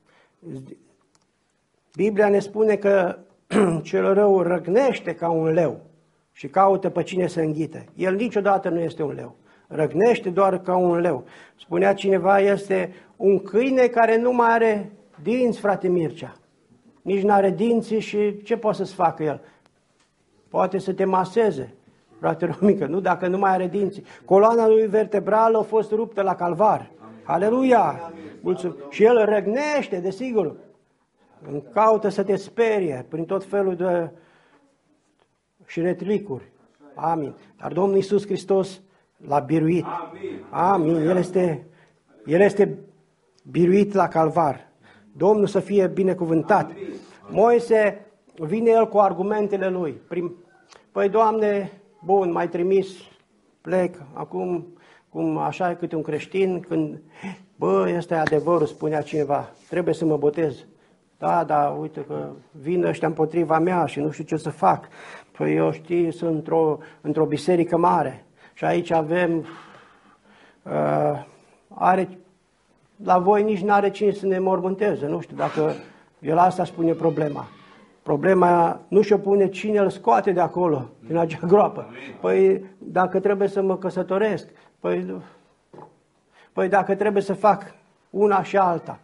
Biblia ne spune că cel rău răgnește ca un leu și caută pe cine să înghită. El niciodată nu este un leu. Răgnește doar ca un leu. Spunea cineva, este un câine care nu mai are dinți, frate Mircea. Nici nu are dinți și ce poate să-ți facă el? Poate să te maseze, frate Romică, nu dacă nu mai are dinți. Coloana lui vertebrală a fost ruptă la Calvar. Aleluia! Mulțumim. Și el răgnește, desigur. Caută să te sperie prin tot felul de șiretlicuri. Amin. Dar Domnul Iisus Hristos l-a biruit. Amin. Amin. El este, El este biruit la Calvar. Domnul să fie binecuvântat. Amin. Moise vine el cu argumentele lui. Prim, păi, Doamne, bun, m-ai trimis, plec. Acum, cum așa e câte un creștin, când, bă, ăsta e adevărul, spunea cineva, trebuie să mă botez. Da, da, uite că vin ăștia împotriva mea și nu știu ce să fac. Păi eu știi, sunt într-o, într-o biserică mare și aici avem, uh, are, la voi nici nu are cine să ne mormânteze, nu știu dacă el asta spune problema. Problema nu și-o pune cine îl scoate de acolo, din acea groapă. Păi dacă trebuie să mă căsătoresc, păi, păi dacă trebuie să fac una și alta.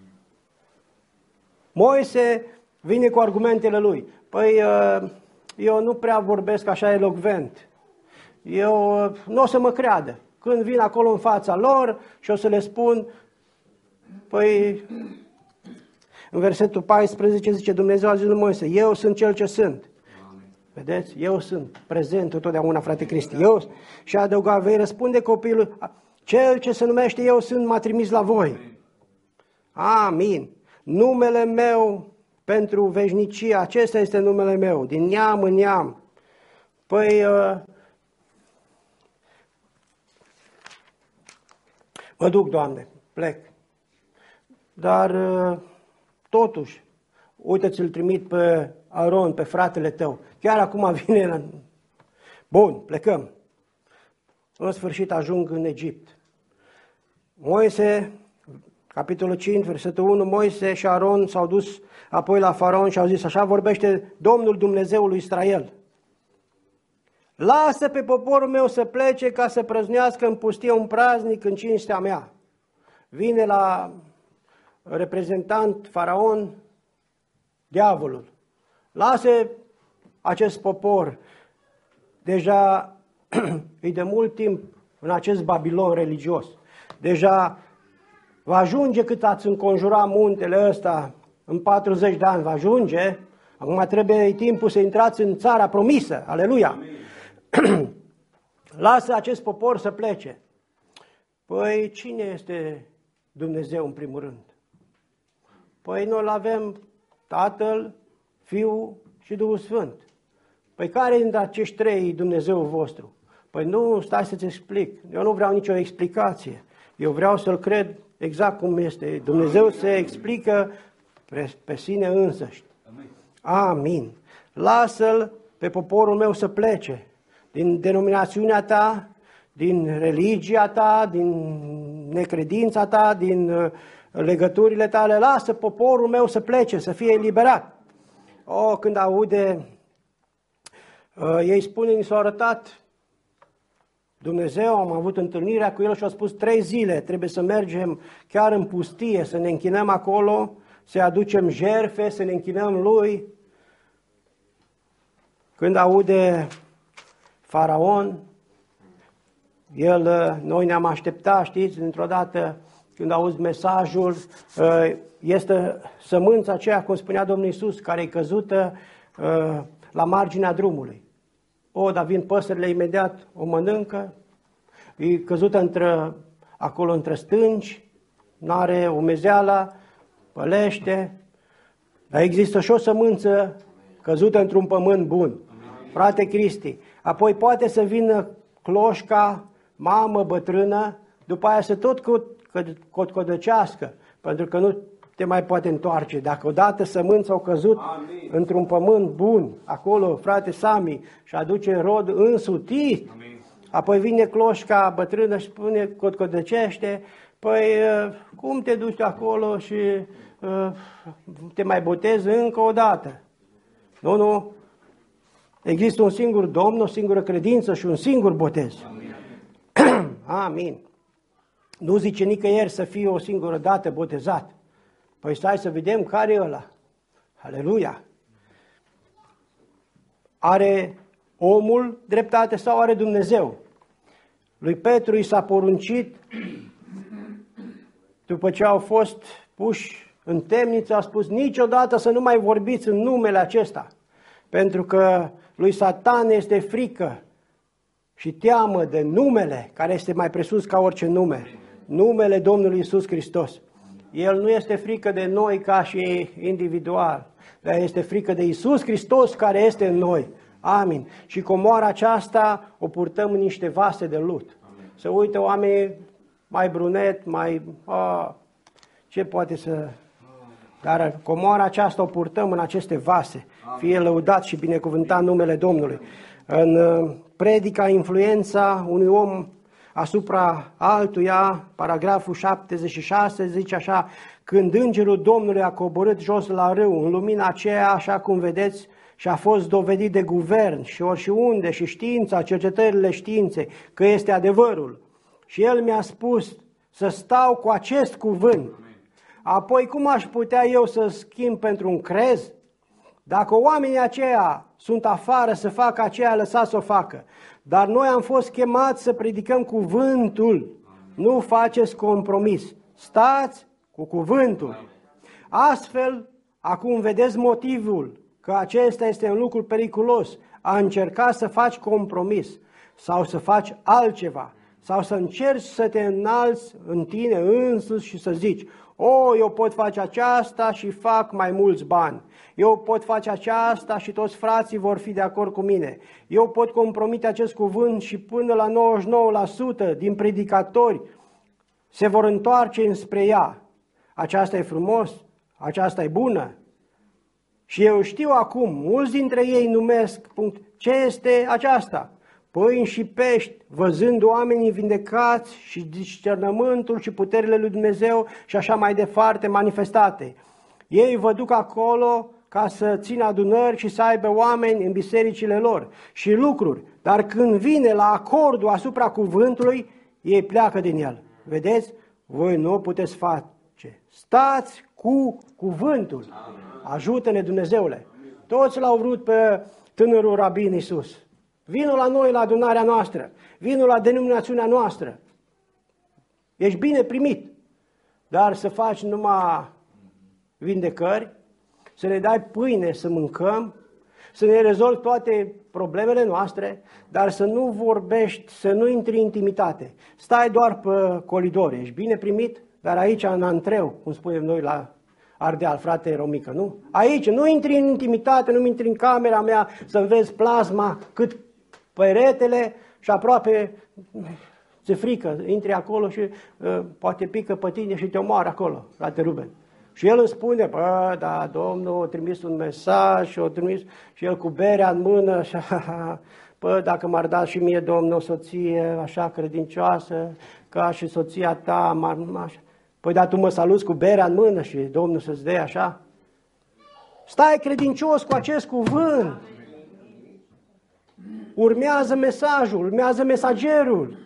Moise vine cu argumentele lui. Păi eu nu prea vorbesc așa elocvent. Eu nu o să mă creadă. Când vin acolo în fața lor și o să le spun, păi în versetul paisprezece zice Dumnezeu a zis lui Moise, eu sunt cel ce sunt. Vedeți? Eu sunt prezent întotdeauna, frate Cristi. Eu și adăuga, vei răspunde copilul, cel ce se numește eu sunt m-a trimis la voi. Amin. Numele meu pentru veșnicie, acesta este numele meu, din neam în neam. Păi, uh, mă duc, Doamne, plec. Dar, uh, totuși, uite, ți-l trimit pe Aron, pe fratele tău. Chiar acum vine la... Bun, plecăm. În sfârșit ajung în Egipt. Moise... Capitolul cinci, versetul unu, Moise și Aron s-au dus apoi la Faraon și au zis, așa vorbește Domnul Dumnezeul lui Israel. Lasă pe poporul meu să plece ca să prăznească în pustie un praznic în cinstea mea. Vine la reprezentant Faraon diavolul. Lasă acest popor, deja îi de mult timp în acest Babilon religios. Deja va ajunge cât ați înconjura muntele ăsta în patruzeci de ani, va ajunge. Acum trebuie timpul să intrați în țara promisă. Aleluia! Lasă acest popor să plece. Păi cine este Dumnezeu în primul rând? Păi noi avem Tatăl, Fiul și Duhul Sfânt. Păi care dintre acești trei Dumnezeu vostru? Păi nu, stai să-ți explic. Eu nu vreau nicio explicație. Eu vreau să-L cred exact cum este. Dumnezeu se explică pe, pe sine însăși. Amin. Lasă-L pe poporul meu să plece din denominațiunea ta, din religia ta, din necredința ta, din legăturile tale. Lasă poporul meu să plece, să fie eliberat. O, când aude, uh, ei spune, ni s-a arătat Dumnezeu, am avut întâlnirea cu El și a spus trei zile, trebuie să mergem chiar în pustie, să ne închinăm acolo, să aducem jertfe, să ne închinăm Lui. Când aude Faraon, el, noi ne-am așteptat, știți, dintr-o dată, când auzi mesajul, este sămânța aceea, cum spunea Domnul Iisus, care e căzută la marginea drumului. O, dar vin păsările imediat, o mănâncă, e căzută între, acolo între stânci, n-are umezeala, pălește, dar există și o sămânță căzută într-un pământ bun. Frate Cristi, apoi poate să vină cloșca, mamă bătrână, după aia să tot cotcodăcească, pentru că nu te mai poate întoarce. Dacă odată sămânța a căzut Amin. Într-un pământ bun, acolo, frate Sami, și aduce rod însutit, Amin. Apoi vine cloșca bătrână și spune, cotcodăcește, păi cum te duci acolo și uh, te mai botezi încă o dată? Nu, nu. Există un singur Domn, o singură credință și un singur botez. Amin. Amin. Nu zice nicăieri să fie o singură dată botezat. Păi stai să vedem care e ăla. Aleluia! Are omul dreptate sau are Dumnezeu? Lui Petru i s-a poruncit, după ce au fost puși în temniță, a spus niciodată să nu mai vorbiți în numele acesta, pentru că lui Satan este frică și teamă de numele care este mai presus ca orice nume, numele Domnului Iisus Hristos. El nu este frică de noi ca și individual, dar este frică de Iisus Hristos care este în noi. Amin. Și comoara aceasta o purtăm în niște vase de lut. Amin. Să uită oamenii mai brunet, mai... A, ce poate să... Dar comoara aceasta o purtăm în aceste vase. Amin. Fie lăudat și binecuvântat numele Domnului. În predica Influența unui om asupra altuia, paragraful șaptezeci și șase, zice așa: când îngerul Domnului a coborât jos la râu, în lumina aceea, așa cum vedeți, și a fost dovedit de guvern și oriunde și știința, cercetările științei, că este adevărul. Și el mi-a spus să stau cu acest cuvânt. Apoi cum aș putea eu să schimb pentru un crez? Dacă oamenii aceia sunt afară să facă aceea, lăsați să o facă. Dar noi am fost chemați să predicăm cuvântul. Nu faceți compromis. Stați cu cuvântul. Astfel, acum vedeți motivul că acesta este un lucru periculos. A încerca să faci compromis sau să faci altceva sau să încerci să te înalți în tine însuți și să zici: o, eu pot face aceasta și fac mai mulți bani. Eu pot face aceasta și toți frații vor fi de acord cu mine. Eu pot compromite acest cuvânt și până la nouăzeci și nouă la sută din predicatori se vor întoarce înspre ea. Aceasta e frumos, aceasta e bună. Și eu știu acum, mulți dintre ei numesc, punct, ce este aceasta? Pâini și pești, văzând oamenii vindecați și discernământul și puterile lui Dumnezeu și așa mai departe manifestate. Ei vă duc acolo ca să țină adunări și să aibă oameni în bisericile lor și lucruri. Dar când vine la acordul asupra cuvântului, ei pleacă din el. Vedeți? Voi nu o puteți face. Stați cu cuvântul. Ajută-ne, Dumnezeule. Toți l-au vrut pe tânărul rabin Iisus. Vino la noi, la adunarea noastră. Vino la denominațiunea noastră. Ești bine primit. Dar să faci numai vindecări, să ne dai pâine să mâncăm, să ne rezolvi toate problemele noastre, dar să nu vorbești, să nu intri în intimitate. Stai doar pe colidor, ești bine primit, dar aici în antreu, cum spunem noi la Ardeal, frate Romică, nu? Aici, nu intri în intimitate, nu intri în camera mea să vezi plasma, cât peretele și aproape ți-e frică, intri acolo și uh, poate pică pe tine și te omoară acolo, frate Ruben. Și el îmi spune, bă, da, Domnul a trimis un mesaj și a trimis și el cu berea în mână și bă, dacă m-ar da și mie, Domnul, o soție așa credincioasă, ca și soția ta, m-ar, așa. Păi, dar tu mă saluți cu berea în mână și Domnul să-ți dea așa? Stai credincios cu acest cuvânt. Urmează mesajul, urmează mesagerul.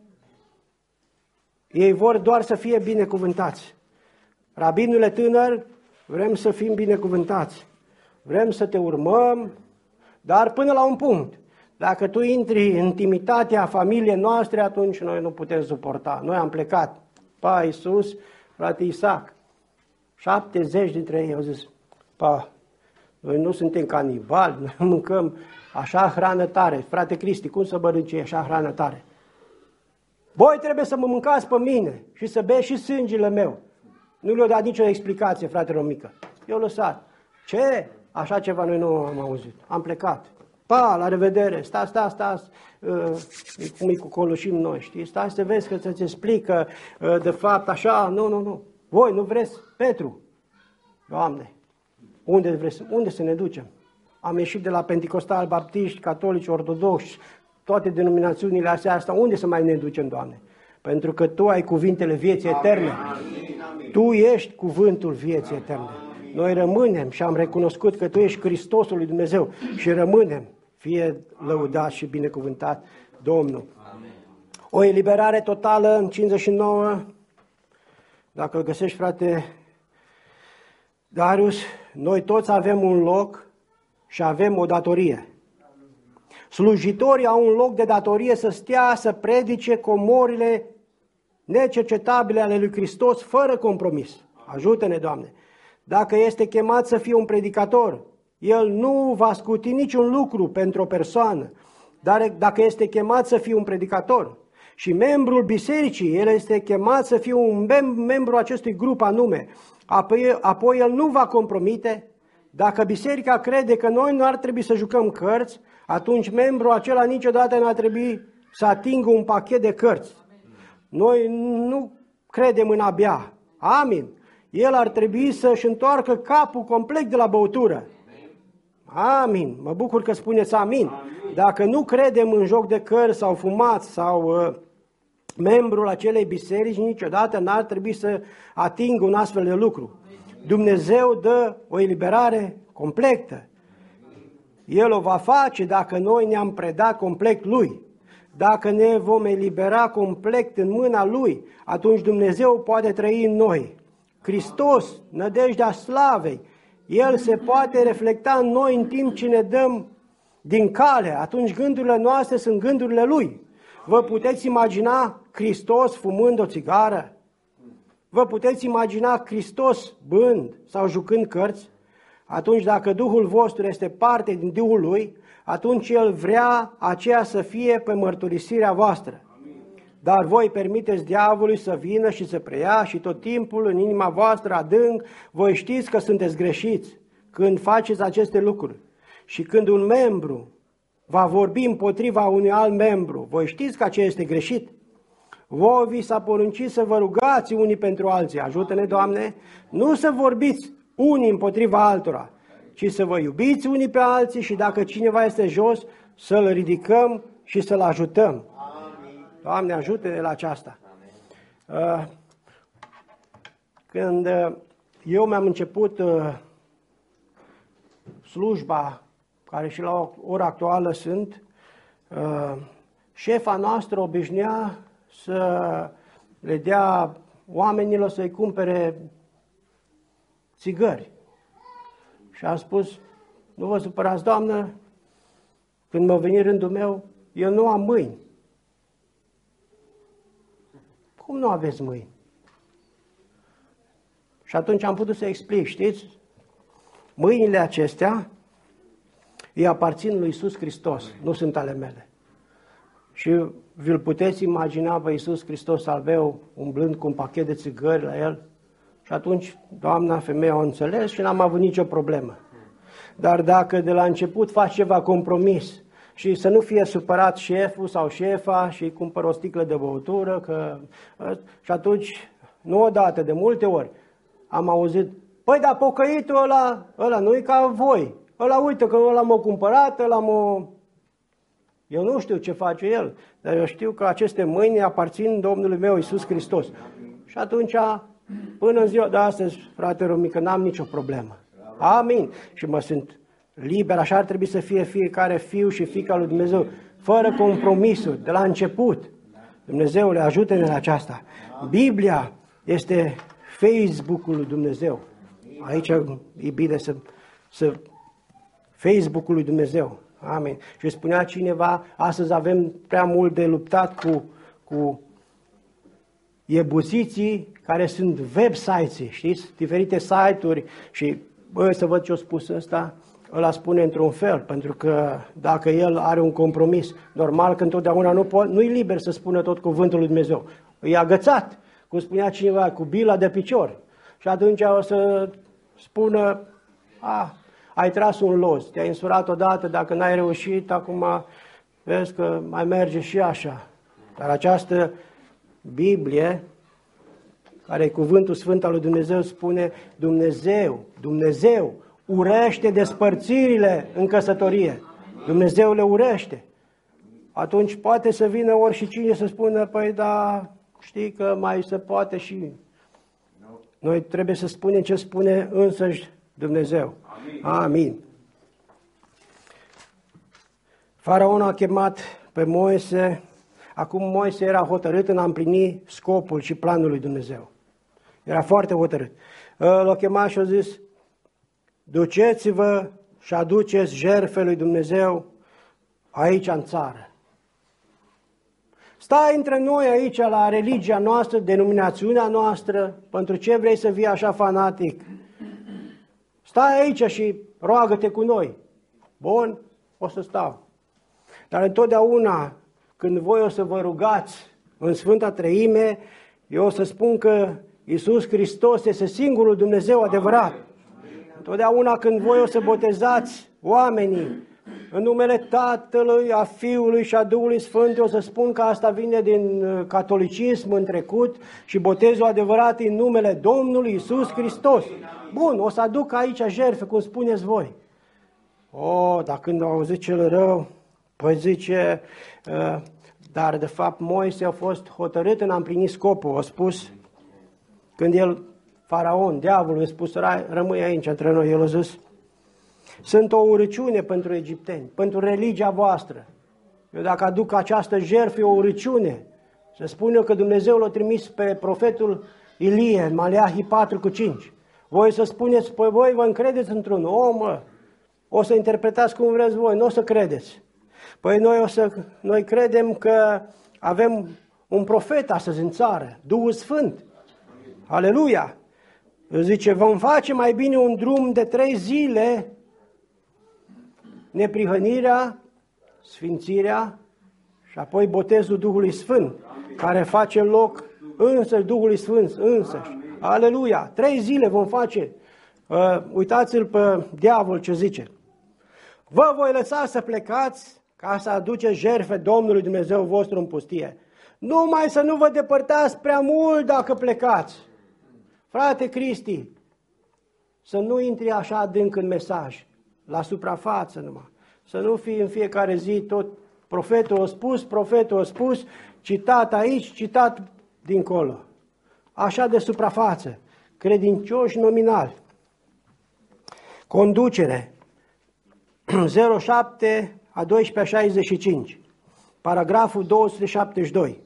Ei vor doar să fie binecuvântați. Rabinule tânăr, vrem să fim binecuvântați. Vrem să te urmăm, dar până la un punct. Dacă tu intri în intimitatea familiei noastre, atunci noi nu putem suporta. Noi am plecat. Pa, Iisus, frate Isaac, șaptezeci dintre ei au zis, pa, noi nu suntem canibali, noi mâncăm așa hrană tare. Frate Cristi, cum să mănânci așa hrană tare? Voi trebuie să mă mâncați pe mine și să beți și sângele meu. Nu le-a dat nicio explicație, frate Romică. Eu lăsat. Ce? Așa ceva noi nu am auzit. Am plecat. Pa, la revedere, stați, stați, stați, uh, cum e cu coloșim noi, știi? Stai să vezi că ți-ți explică, uh, de fapt, așa, nu, nu, nu. Voi nu vreți, Petru? Doamne, unde, vreți, unde să ne ducem? Am ieșit de la Pentecostal, Baptiști, Catolici, Ortodoxi, toate denominațiunile astea, asta, unde să mai ne ducem, Doamne? Pentru că Tu ai cuvintele vieții eterne. Amin, amin. Tu ești cuvântul vieții eterne. Noi rămânem și am recunoscut că Tu ești Hristosul lui Dumnezeu și rămânem. Fie lăudat și binecuvântat Domnul. Amin. O eliberare totală în cincizeci și nouă. Dacă îl găsești, frate Darius, noi toți avem un loc și avem o datorie. Slujitorii au un loc de datorie să stea, să predice comorile necercetabile ale lui Hristos fără compromis. Ajută-ne, Doamne! Dacă este chemat să fie un predicator, el nu va scuti niciun lucru pentru o persoană. Dar dacă este chemat să fie un predicator și membrul bisericii, el este chemat să fie un mem- membru acestui grup anume, apoi, apoi el nu va compromite. Dacă biserica crede că noi nu ar trebui să jucăm cărți, atunci membrul acela niciodată nu ar trebui să atingă un pachet de cărți. Noi nu credem în abia. Amin. El ar trebui să-și întoarcă capul complet de la băutură. Amin. Mă bucur că spuneți amin. Dacă nu credem în joc de cărți sau fumat sau uh, membrul acelei biserici, niciodată n-ar trebui să atingă un astfel de lucru. Dumnezeu dă o eliberare completă. El o va face dacă noi ne-am predat complet Lui. Dacă ne vom elibera complet în mâna Lui, atunci Dumnezeu poate trăi în noi. Hristos, nădejdea slavei, El se poate reflecta în noi în timp ce ne dăm din cale. Atunci gândurile noastre sunt gândurile Lui. Vă puteți imagina Hristos fumând o țigară? Vă puteți imagina Hristos bând sau jucând cărți? Atunci dacă Duhul vostru este parte din Duhul Lui, atunci El vrea aceea să fie pe mărturisirea voastră. Dar voi permiteți diavolului să vină și să preia și tot timpul în inima voastră adânc, voi știți că sunteți greșiți când faceți aceste lucruri. Și când un membru va vorbi împotriva unui alt membru, voi știți că aceea este greșit. Voi vi s-a poruncit să vă rugați unii pentru alții, ajută-ne, Doamne, nu să vorbiți unii împotriva altora, ci să vă iubiți unii pe alții și dacă cineva este jos, să-l ridicăm și să-l ajutăm. Amin. Doamne, ajută-ne la aceasta. Amin. Când eu mi-am început slujba, care și la ora actuală sunt, șefa noastră obișnuia să le dea oamenilor să-i cumpere țigări. Și am spus, nu vă supărați, Doamnă, când mă veni rândul meu, eu nu am mâini. Cum nu aveți mâini? Și atunci am putut să explic, știți? Mâinile acestea îi aparțin lui Iisus Hristos, nu sunt ale mele. Și vi-l puteți imagina pe Iisus Hristos salveu umblând cu un pachet de țigări la el? Și atunci doamna, femeia, o înțeles și n-am avut nicio problemă. Dar dacă de la început faci ceva compromis și să nu fie supărat șeful sau șefa și îi cumpără o sticlă de băutură, că... și atunci, nu odată, de multe ori, am auzit, păi, dar pocăitul ăla, ăla nu-i ca voi, ăla uite că ăla m-a cumpărat, ăla m-a... Eu nu știu ce face el, dar eu știu că aceste mâini aparțin Domnului meu Iisus Hristos. Și atunci, până în ziua de astăzi, frate Romică, n-am nicio problemă. Amin. Și mă simt liber, așa ar trebui să fie fiecare fiu și fiica lui Dumnezeu, fără compromisuri, de la început. Dumnezeule, ajută-ne la aceasta. Biblia este Facebook-ul lui Dumnezeu. Aici e bine să, să Facebook-ul lui Dumnezeu. Amin. Și spunea cineva, astăzi avem prea mult de luptat cu, cu iebuziții care sunt websites, știți? Diferite site-uri și, bă, să văd ce-a spus ăsta, ăla spune într-un fel, pentru că dacă el are un compromis, normal că întotdeauna nu po- nu-i liber să spună tot cuvântul lui Dumnezeu. E agățat, cum spunea cineva, cu bila de picior. Și atunci o să spună, a, ai tras un loz, te-ai însurat odată, dacă n-ai reușit, acum vezi că mai merge și așa. Dar această Biblie, care e cuvântul sfânt al lui Dumnezeu, spune Dumnezeu, Dumnezeu urește despărțirile în căsătorie. Dumnezeu le urește. Atunci poate să vină ori și cine să spună, păi da, știi că mai se poate și... Noi trebuie să spunem ce spune însăși Dumnezeu. Amin. Amin. Faraon a chemat pe Moise. Acum Moise era hotărât în a împlini scopul și planul lui Dumnezeu. Era foarte hotărât. L-a chemat și a zis, duceți-vă și aduceți jertfe lui Dumnezeu aici în țară. Stai între noi aici la religia noastră, denominațiunea noastră, pentru ce vrei să fii așa fanatic? Stai aici și roagă-te cu noi. Bun, o să stau. Dar întotdeauna când voi o să vă rugați în Sfânta Treime, eu o să spun că Iisus Hristos este singurul Dumnezeu adevărat. Întotdeauna când voi o să botezați oamenii în numele Tatălui, a Fiului și a Duhului Sfânt, o să spun că asta vine din catolicism în trecut și botezul adevărat în numele Domnului Iisus Hristos. Bun, o să aduc aici jertfe, cum spuneți voi. O, dar când au auzit cel rău, păi zice, uh, dar de fapt Moise a fost hotărât în a împlini scopul. A spus, când el, Faraon, diavolul, a spus, rămâi aici între noi, el a zis, sunt o urăciune pentru egipteni, pentru religia voastră. Eu dacă aduc această jertfă, e o urăciune. Se spune că Dumnezeu l-a trimis pe profetul Ilie, în Maleahi patru cu cinci. Voi să spuneți, păi voi vă încredeți într-un om, mă? O să interpretați cum vreți voi, nu o să credeți. Păi noi, o să, noi credem că avem un profet astăzi în țară, Duhul Sfânt. Aleluia! Zice, vom face mai bine un drum de trei zile, neprihănirea, sfințirea și apoi botezul Duhului Sfânt, care face loc însăși Duhului Sfânt, însăși. Aleluia! Trei zile vom face. Uh, uitați-l pe diavol ce zice. Vă voi lăsa să plecați ca să aduceți jertfe Domnului Dumnezeu vostru în pustie. Numai să nu vă depărtați prea mult dacă plecați. Frate Cristi, să nu intri așa adânc în mesaj, la suprafață numai. Să nu fii în fiecare zi tot profetul a spus, profetul a spus, citat aici, citat dincolo. Așa de suprafață, credincioși nominali. Conducere, zero șapte a doisprezece șaizeci și cinci, paragraful două sute șaptezeci și doi.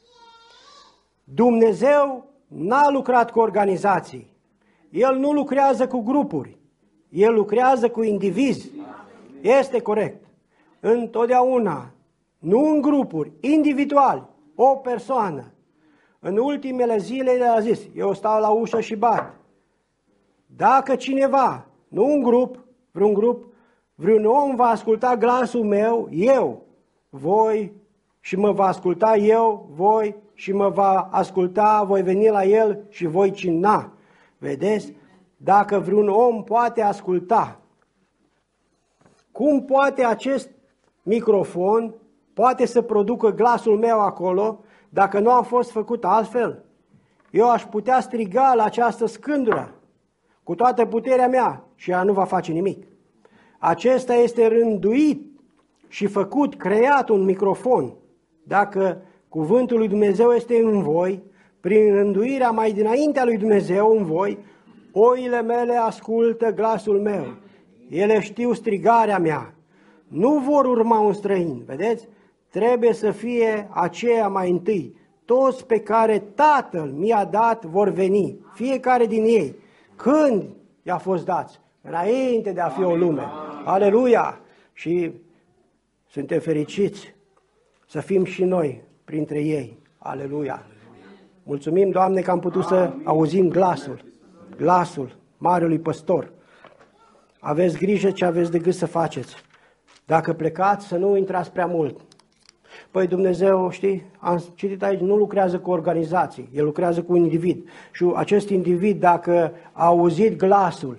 Dumnezeu n-a lucrat cu organizații, El nu lucrează cu grupuri, El lucrează cu indivizi. Este corect. întotdeauna, nu în grupuri, individual, o persoană. În ultimele zile a zis, eu stau la ușă și bat. Dacă cineva, nu un grup, vreun grup, vreun om va asculta glasul meu, eu, voi și mă va asculta eu, voi și mă va asculta, voi veni la el și voi cina. Vedeți? Dacă vreun om poate asculta, cum poate acest microfon, poate să producă glasul meu acolo, dacă nu a fost făcut altfel? Eu aș putea striga la această scândură cu toată puterea mea și ea nu va face nimic. Acesta este rânduit și făcut, creat un microfon. Dacă cuvântul lui Dumnezeu este în voi, prin rânduirea mai dinaintea lui Dumnezeu în voi, oile mele ascultă glasul meu. Ele știu strigarea mea. Nu vor urma un străin, vedeți? Trebuie să fie aceea mai întâi. Toți pe care Tatăl mi-a dat vor veni, fiecare din ei. Când i-a fost dați? Înainte de a fi o lume. Aleluia! Și suntem fericiți să fim și noi printre ei. Aleluia! Mulțumim, Doamne, că am putut să auzim glasul, glasul Marelui Păstor. Aveți grijă ce aveți de gând să faceți. Dacă plecați, să nu intrați prea mult. Păi Dumnezeu, știi, am citit aici, nu lucrează cu organizații, El lucrează cu un individ. Și acest individ, dacă a auzit glasul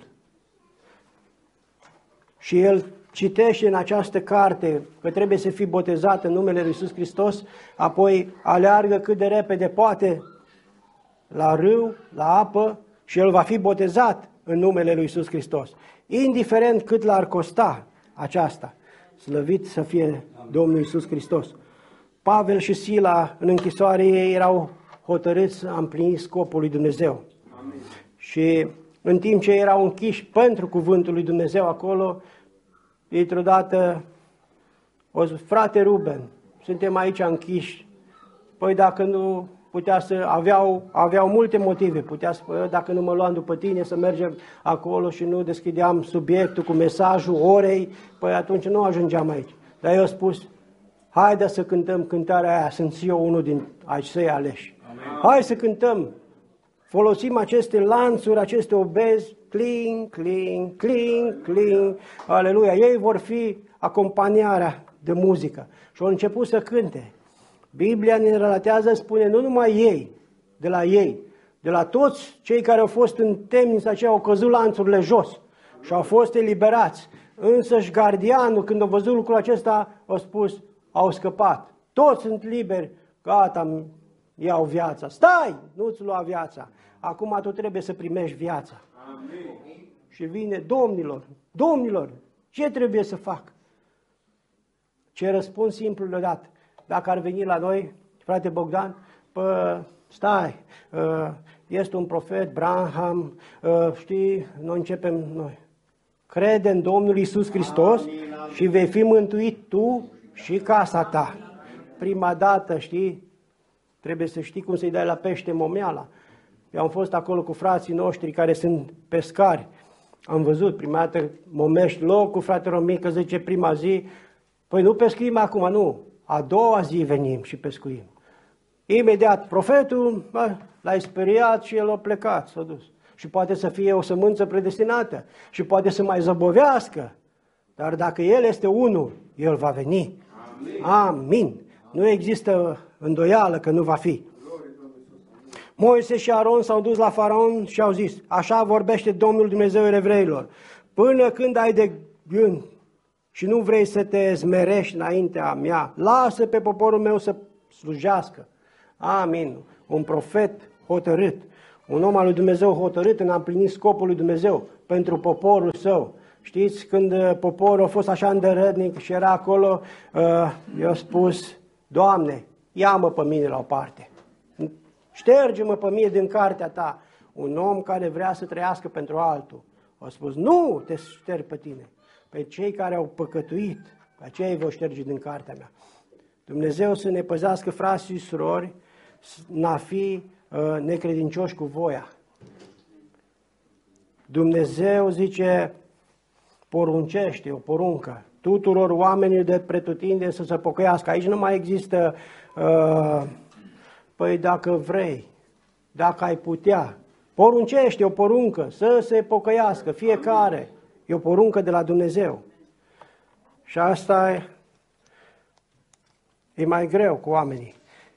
și el citește în această carte că trebuie să fii botezat în numele Lui Iisus Hristos, apoi aleargă cât de repede poate la râu, la apă și el va fi botezat în numele Lui Iisus Hristos. Indiferent cât l-ar costa aceasta, slăvit să fie Domnul Iisus Hristos. Pavel și Sila în închisoare ei erau hotărâți să împlini scopul lui Dumnezeu. Amin. Și în timp ce erau închiși pentru cuvântul lui Dumnezeu acolo, dintr-o dată, o zi, frate Ruben, suntem aici închiși. Păi dacă nu putea să, aveau, aveau multe motive, putea să, păi, dacă nu mă luam după tine să mergem acolo și nu deschideam subiectul cu mesajul orei, păi atunci nu ajungeam aici. Dar eu am spus, haide să cântăm cântarea aia, sunt și eu unul din ai săi aleși. Amin. Hai să cântăm, folosim aceste lanțuri, aceste obezi, cling, cling, cling, cling, aleluia. Ei vor fi acompaniarea de muzică. Și au început să cânte. Biblia ne relatează, spune, nu numai ei, de la ei, de la toți cei care au fost în temnița aceea, au căzut lanțurile jos și au fost eliberați. Însăși gardianul, când a văzut lucrul acesta, a spus, au scăpat. Toți sunt liberi, gata, iau viața. Stai, nu-ți lua viața. Acum tu trebuie să primești viața. Amin. Și vine, domnilor, domnilor, ce trebuie să fac? Ce răspuns simplu le-a dat. Dacă ar veni la noi, frate Bogdan, pă, stai, este un profet, Branham, știi, noi începem noi. Crede în Domnul Iisus Hristos și vei fi mântuit tu și casa ta. Prima dată, știi, trebuie să știi cum să-i dai la pește momeala. Eu am fost acolo cu frații noștri care sunt pescari. Am văzut prima dată momești locul, fratele mică zice prima zi, păi nu pescuim acum, nu. A doua zi venim și pescuim. Imediat profetul l-a speriat și el a plecat, s-a dus. Și poate să fie o sămânță predestinată și poate să mai zăbovească. Dar dacă el este unul, el va veni. Amin. Amin. Nu există îndoială că nu va fi. Moise și Aron s-au dus la Faraon și au zis, așa vorbește Domnul Dumnezeu evreilor, până când ai de gând și nu vrei să te zmerești înaintea mea, lasă pe poporul meu să slujească. Amin. Un profet hotărât, un om al lui Dumnezeu hotărât în a împlini scopul lui Dumnezeu pentru poporul său. Știți, când poporul a fost așa îndărătnic și era acolo, i-a spus, Doamne, ia-mă pe mine la o parte. Șterge-mă pe mine din cartea ta. Un om care vrea să trăiască pentru altul. A spus, nu te șterg pe tine. Pe cei care au păcătuit, pe aceia îi voi șterge din cartea mea. Dumnezeu să ne păzească, frați și surori, n-a fi uh, necredincioși cu voia. Dumnezeu zice, poruncește o poruncă. tuturor oamenilor de pretutindeni să se pocăiască. Aici nu mai există, uh, păi dacă vrei, dacă ai putea, poruncește o poruncă să se pocăiască fiecare. E o poruncă de la Dumnezeu. Și asta e, e mai greu cu oamenii.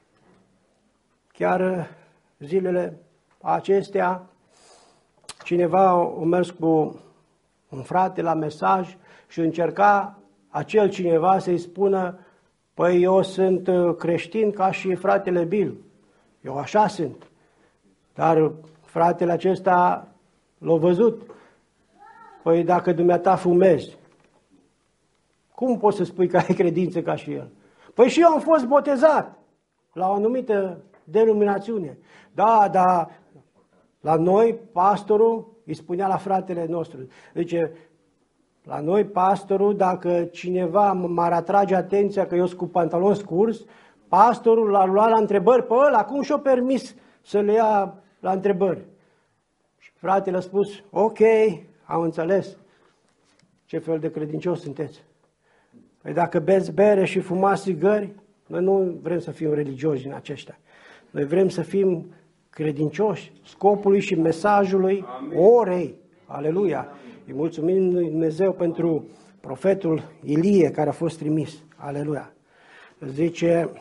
Chiar zilele acestea, cineva a mers cu un frate la mesaj și încerca acel cineva să-i spună: păi eu sunt creștin ca și fratele Bill. Eu așa sunt. Dar fratele acesta l-a văzut. Păi dacă dumneata fumezi, cum poți să spui că ai credință ca și el? Păi și eu am fost botezat la o anumită denominațiune. Da, da, la noi pastorul îi spunea la fratele nostru. Zice, la noi pastorul, dacă cineva m-ar atrage atenția că eu sunt cu pantaloni scurs, pastorul l-ar lua la întrebări pe ăla, cum și-o permis să le ia la întrebări? Și fratele a spus, ok, am înțeles ce fel de credincios sunteți. Păi dacă beți bere și fumați țigări, noi nu vrem să fim religioși din aceștia. Noi vrem să fim credincioși scopului și mesajului orei. Aleluia! Îi mulțumim lui Dumnezeu pentru profetul Ilie care a fost trimis. Aleluia! Zice,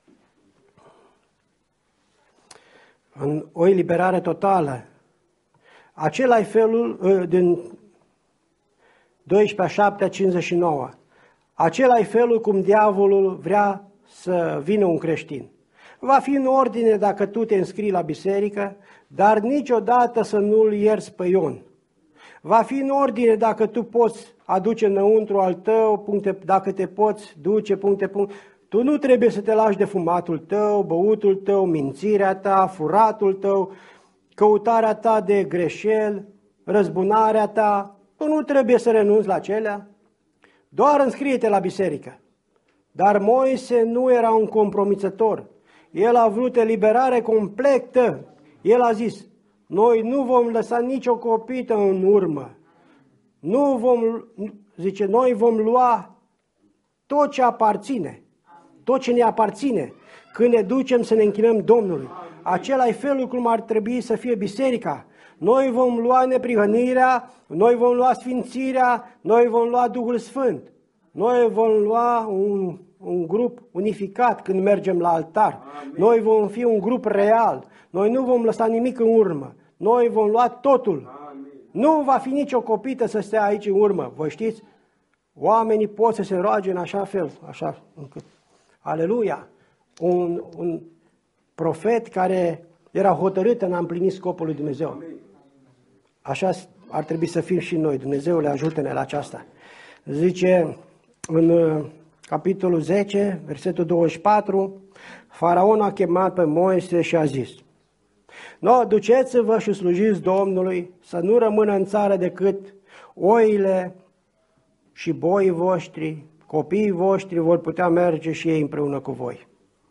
în o eliberare totală, acela e felul din doisprezece a șaptea cincizeci și nouă. Acela e felul cum diavolul vrea să vină un creștin. Va fi în ordine dacă tu te înscrii la biserică, dar niciodată să nu-l ierți pe Ion. Va fi în ordine dacă tu poți aduce înăuntru al tău, puncte, dacă te poți duce, puncte, puncte. Tu nu trebuie să te lași de fumatul tău, băutul tău, mințirea ta, furatul tău, căutarea ta de greșeli, răzbunarea ta. Tu nu trebuie să renunți la acelea. Doar înscrie-te la biserică. Dar Moise nu era un compromisător. El a vrut eliberare completă. El a zis, noi nu vom lăsa nicio copită în urmă. Nu vom, zice, noi vom lua tot ce aparține. Tot ce ne aparține. Când ne ducem să ne închinăm Domnului. Acela e felul cum ar trebui să fie biserica. Noi vom lua neprihănirea, noi vom lua sfințirea, noi vom lua Duhul Sfânt. Noi vom lua un, un grup unificat când mergem la altar. Amin. Noi vom fi un grup real. Noi nu vom lăsa nimic în urmă. Noi vom lua totul. Amin. Nu va fi nicio copită să stea aici în urmă. Voi știți? Oamenii pot să se roage în așa fel. Așa încât. Aleluia! Un, un profet care era hotărât în a împlini scopul lui Dumnezeu. Amin. Așa ar trebui să fim și noi. Dumnezeu le ajută-ne la aceasta. Zice în capitolul zece, versetul douăzeci și patru, Faraon a chemat pe Moise și a zis, no, duceți-vă și slujiți Domnului, să nu rămână în țară decât oile și boii voștri, copiii voștri vor putea merge și ei împreună cu voi.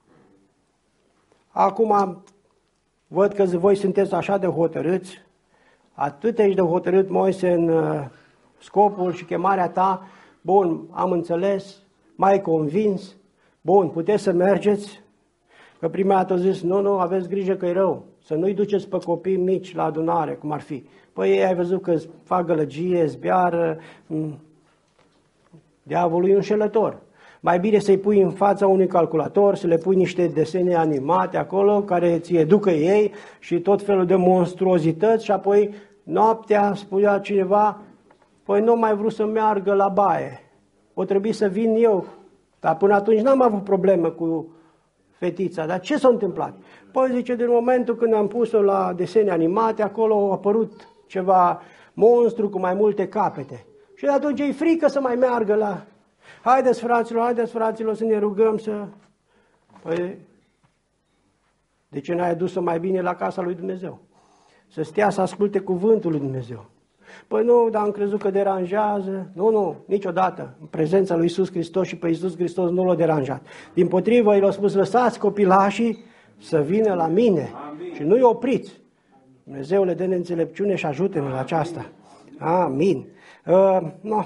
Acum văd că voi sunteți așa de hotărâți, atât ești de hotărât, Moise, în uh, scopul și chemarea ta. Bun, am înțeles, m-ai convins, bun, puteți să mergeți? Că prima dată a zis, nu, nu, aveți grijă că e rău, să nu-i duceți pe copii mici la adunare, cum ar fi. Păi ei ai văzut că fac gălăgie, zbeară, diavolul e un înșelător. Mai bine să-i pui în fața unui calculator, să le pui niște desene animate acolo, care ți educă ei și tot felul de monstruozități și apoi noaptea spunea cineva, păi nu mai vrut să meargă la baie, o trebuie să vin eu. Dar până atunci n-am avut probleme cu fetița. Dar ce s-a întâmplat? Păi zice, din momentul când am pus-o la desene animate, acolo a apărut ceva monstru cu mai multe capete. Și de atunci e frică să mai meargă la... Haideți, fraților, haideți, fraților, să ne rugăm să... Păi, de ce n-ai adus-o mai bine la casa lui Dumnezeu? Să stea să asculte cuvântul lui Dumnezeu. Păi nu, dar am crezut că deranjează. Nu, nu, niciodată. În prezența lui Iisus Hristos și pe Iisus Hristos nu l-a deranjat. Dimpotrivă, el a spus, lăsați copilașii să vină la mine. Amin. Și nu-i opriți. Dumnezeu le dă înțelepciune și ajută-ne la aceasta. Amin. Uh, no,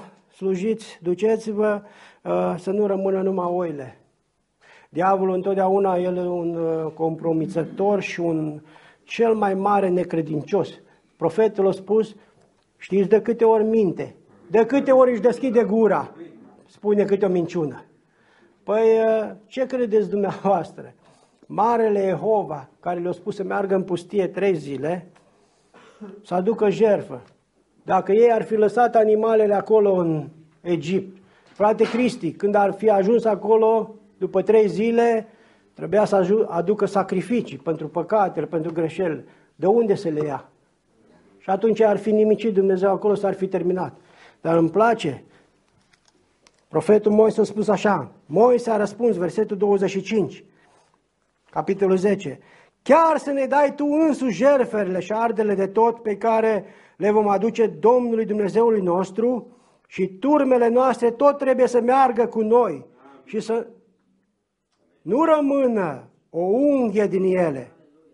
slujiți, duceți-vă uh, să nu rămână numai oile. Diavolul întotdeauna el e un uh, compromițător și un cel mai mare necredincios. Profetul a spus, știți de câte ori minte, de câte ori își deschide gura, spune câte o minciună. Păi ce credeți dumneavoastră? Marele Jehova, care le-a spus să meargă în pustie trei zile, să aducă jertfă. Dacă ei ar fi lăsat animalele acolo în Egipt, frate Cristi, când ar fi ajuns acolo, după trei zile, trebuia să aducă sacrificii pentru păcatele, pentru greșelile. De unde se le ia? Și atunci ar fi nimicit Dumnezeu acolo, s-ar fi terminat. Dar îmi place, profetul Moise a spus așa, Moise a răspuns, versetul douăzeci și cinci, capitolul zece, chiar să ne dai tu însuși jertfele și ardele de tot pe care le vom aduce Domnului Dumnezeului nostru și turmele noastre tot trebuie să meargă cu noi și să nu rămână o unghie din ele.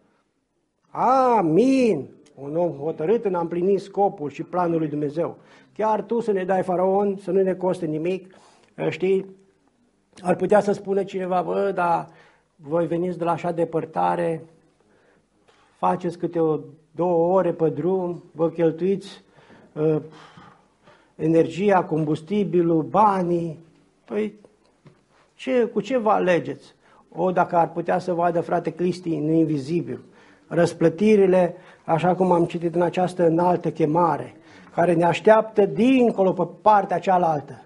Amin! Un om hotărât în a împlini scopul și planul lui Dumnezeu. Chiar tu să ne dai faraon, să nu ne coste nimic, știi? Ar putea să spună cineva, bă, dar voi veniți de la așa depărtare, faceți câte o două ore pe drum, vă cheltuiți uh, energia, combustibilul, banii. Păi, ce, cu ce vă alegeți? O, dacă ar putea să vadă frate Cristi în invizibil, răsplătirile, așa cum am citit în această înaltă chemare, care ne așteaptă dincolo pe partea cealaltă.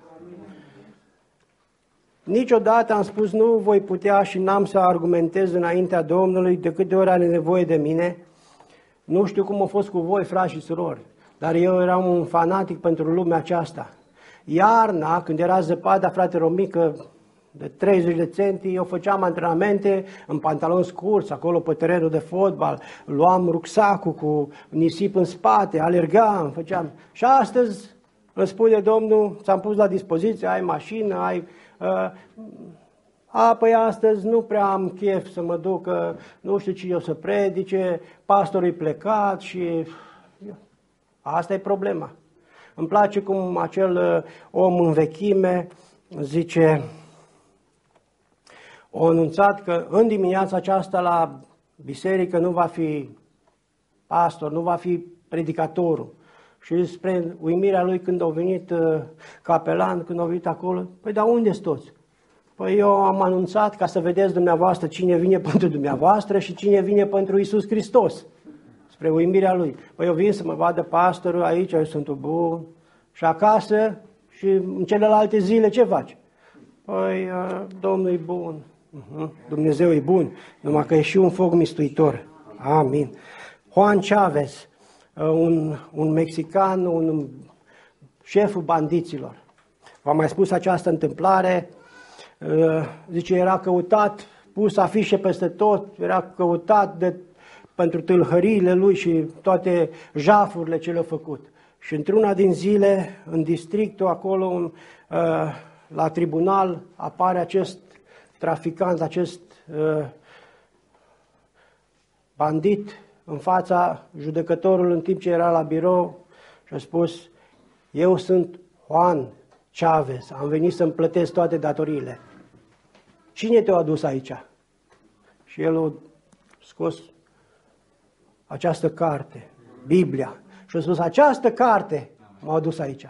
Niciodată am spus nu voi putea și n-am să argumentez înaintea Domnului de câte ori are nevoie de mine. Nu știu cum a fost cu voi, frați și surori, dar eu eram un fanatic pentru lumea aceasta. Iarna, când era zăpada, frate Romică, de treizeci de centi, eu făceam antrenamente în pantaloni scurți, acolo pe terenul de fotbal, luam rucsacul cu nisip în spate, alergam, făceam. Și astăzi îmi spune Domnul, ți-am pus la dispoziție, ai mașină, ai... Uh, a, păi astăzi nu prea am chef să mă duc, nu știu ce eu să predice, pastorul e plecat și... Asta e problema. Îmi place cum acel om în vechime zice... Au anunțat că în dimineața aceasta la biserică nu va fi pastor, nu va fi predicatorul. Și spre uimirea lui când au venit uh, capelan, când au venit acolo, păi dar unde sunt toți? Păi eu am anunțat ca să vedeți dumneavoastră cine vine pentru dumneavoastră și cine vine pentru Iisus Hristos. Spre uimirea lui. Păi eu vin să mă vadă pastorul aici, eu sunt bun. Și acasă și în celelalte zile ce faci? Păi uh, Domnul e bun. Uh-huh. Dumnezeu e bun, numai că e și un foc mistuitor. Amin. Juan Chavez, un, un mexican, un șeful bandiților. V-am mai spus această întâmplare, zice, era căutat, pus afișe peste tot, era căutat de, pentru tâlhăriile lui și toate jafurile ce le-a făcut. Și într-una din zile, în districtul acolo, la tribunal, apare acest traficant, acest uh, bandit în fața judecătorului în timp ce era la birou și a spus, eu sunt Juan Chavez, am venit să-mi plătesc toate datoriile. Cine te-a adus aici? Și el a scos această carte, Biblia, și a spus, această carte m-a adus aici.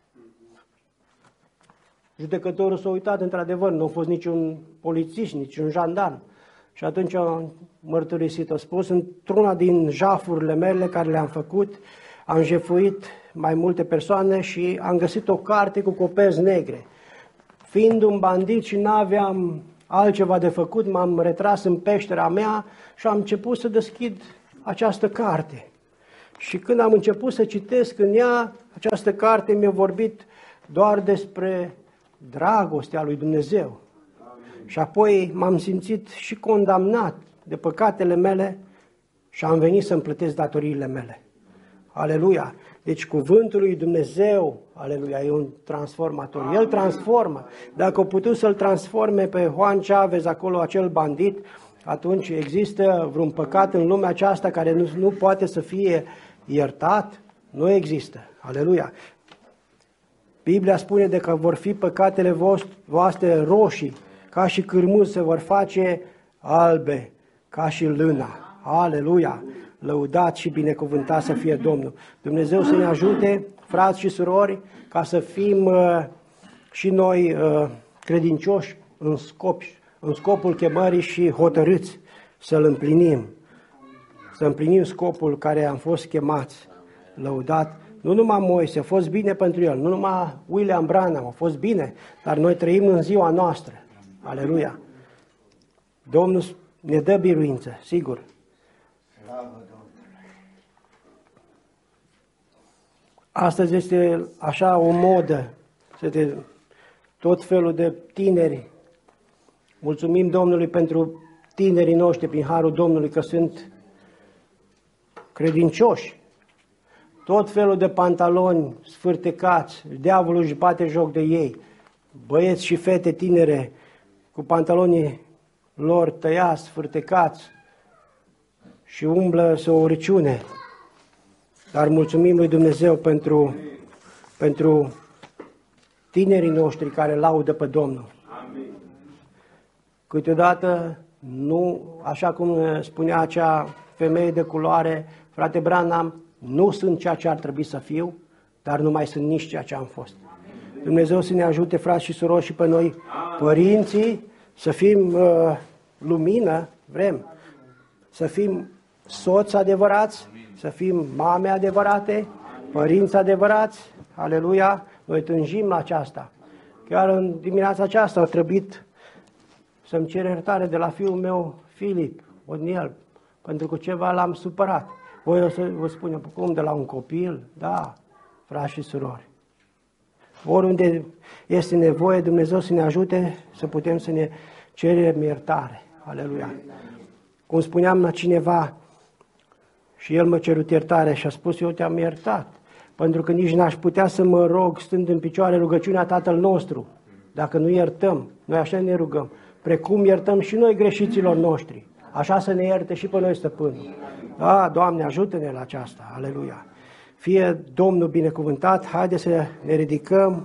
Judecătorul s-a uitat, într-adevăr, nu a fost niciun polițist, niciun jandarm. Și atunci a mărturisit, a spus, într-una din jafurile mele care le-am făcut, am jefuit mai multe persoane și am găsit o carte cu coperți negre. Fiind un bandit și n-aveam altceva de făcut, m-am retras în peștera mea și am început să deschid această carte. Și când am început să citesc în ea, această carte mi-a vorbit doar despre dragostea lui Dumnezeu. Și apoi m-am simțit și condamnat de păcatele mele și am venit să-mi plătesc datoriile mele. Aleluia! Deci cuvântul lui Dumnezeu, aleluia, e un transformator. El transformă. Dacă au putut să-l transforme pe Juan Chavez, acolo, acel bandit, atunci există vreun păcat în lumea aceasta care nu, nu poate să fie iertat? Nu există. Aleluia! Biblia spune de că vor fi păcatele voastre roșii, ca și cârmuzi se vor face albe, ca și lâna. Aleluia! Lăudat și binecuvântat să fie Domnul. Dumnezeu să ne ajute, frați și surori, ca să fim uh, și noi uh, credincioși în, scop, în scopul chemării și hotărâți să-L împlinim. Să împlinim scopul care am fost chemați. Lăudat! Nu numai Moise, a fost bine pentru el, nu numai William Branham, a fost bine, dar noi trăim în ziua noastră. Aleluia! Domnul ne dă biruință, sigur. Astăzi este așa o modă, este tot felul de tineri. Mulțumim Domnului pentru tinerii noștri, prin harul Domnului, că sunt credincioși. Tot felul de pantaloni sfârtecați, diavolul își bate joc de ei. Băieți și fete tinere cu pantalonii lor tăiați, sfârtecați și umblă să o urăciune. Dar mulțumim lui Dumnezeu pentru, pentru tinerii noștri care laudă pe Domnul. Amin. Câteodată, nu, așa cum spunea acea femeie de culoare, frate Branham, nu sunt ceea ce ar trebui să fiu, dar nu mai sunt nici ceea ce am fost. Dumnezeu să ne ajute, frați și surori, și pe noi, părinții, să fim uh, lumină, vrem, să fim soți adevărați, să fim mame adevărate, părinți adevărați, aleluia, noi tânjim la aceasta. Chiar în dimineața aceasta a trebuit să-mi cer iertare de la fiul meu, Filip, Odniel, pentru că ceva l-am supărat. Voi o să vă spun, cum, de la un copil? Da, frați și surori. Oriunde este nevoie, Dumnezeu să ne ajute să putem să ne cerem iertare. Aleluia. Cum spuneam la cineva, și el mă cerut iertare și a spus, eu te-am iertat, pentru că nici n-aș putea să mă rog stând în picioare rugăciunea Tatăl nostru, dacă nu iertăm. Noi așa ne rugăm, precum iertăm și noi greșiților noștri. Așa să ne ierte și pe noi Stăpânul. Da, Doamne, ajută-ne la aceasta. Aleluia. Fie Domnul binecuvântat. Haideți să ne ridicăm.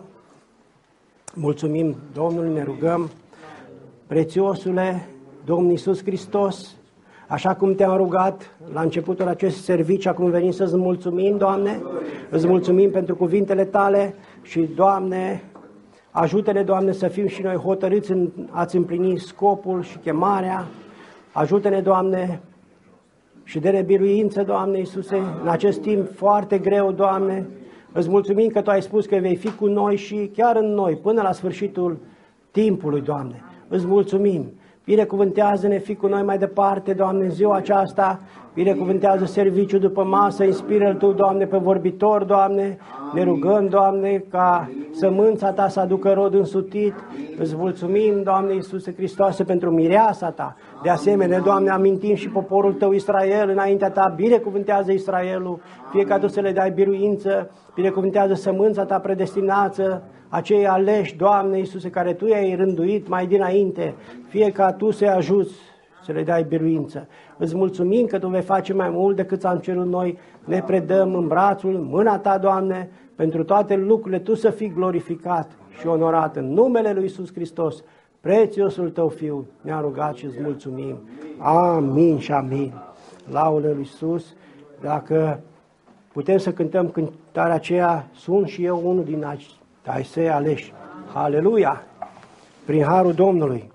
Mulțumim Domnului, ne rugăm. Prețiosule Domnul Iisus Hristos, așa cum te-am rugat la începutul acestui serviciu, acum venim să-ți mulțumim, Doamne, îți mulțumim pentru cuvintele Tale și, Doamne, ajută-ne, Doamne, să fim și noi hotărâți în a-ți împlini scopul și chemarea. Ajută-ne, Doamne, și dă-ne biruință, Doamne Iisuse, în acest timp foarte greu, Doamne. Îți mulțumim că Tu ai spus că vei fi cu noi și chiar în noi, până la sfârșitul timpului, Doamne. Îți mulțumim. Binecuvântează-ne, fii cu noi mai departe, Doamne, în ziua aceasta. Binecuvântează serviciul după masă, inspiră-L Tu, Doamne, pe vorbitor, Doamne. Ne rugăm, Doamne, ca sămânța Ta să aducă rod însutit. Îți mulțumim, Doamne Iisuse Hristoase, pentru mireasa Ta. De asemenea, Doamne, amintim și poporul Tău Israel înaintea Ta. Binecuvântează Israelul, fie ca Tu să le dai biruință. Binecuvântează sămânța Ta predestinată, acei aleși, Doamne Iisuse, care Tu i-ai rânduit mai dinainte, fie ca Tu să-i ajuți, să le dai biruință. Îți mulțumim că Tu vei face mai mult decât am cerut noi, ne predăm în brațul, în mâna Ta, Doamne, pentru toate lucrurile Tu să fii glorificat și onorat în numele Lui Iisus Hristos, prețiosul Tău Fiu, ne-a rugat și îți mulțumim. Amin și amin. Laudă Lui Iisus. Dacă putem să cântăm cântarea aceea, sunt și eu unul din ai Săi aleși. Aleluia! Prin harul Domnului.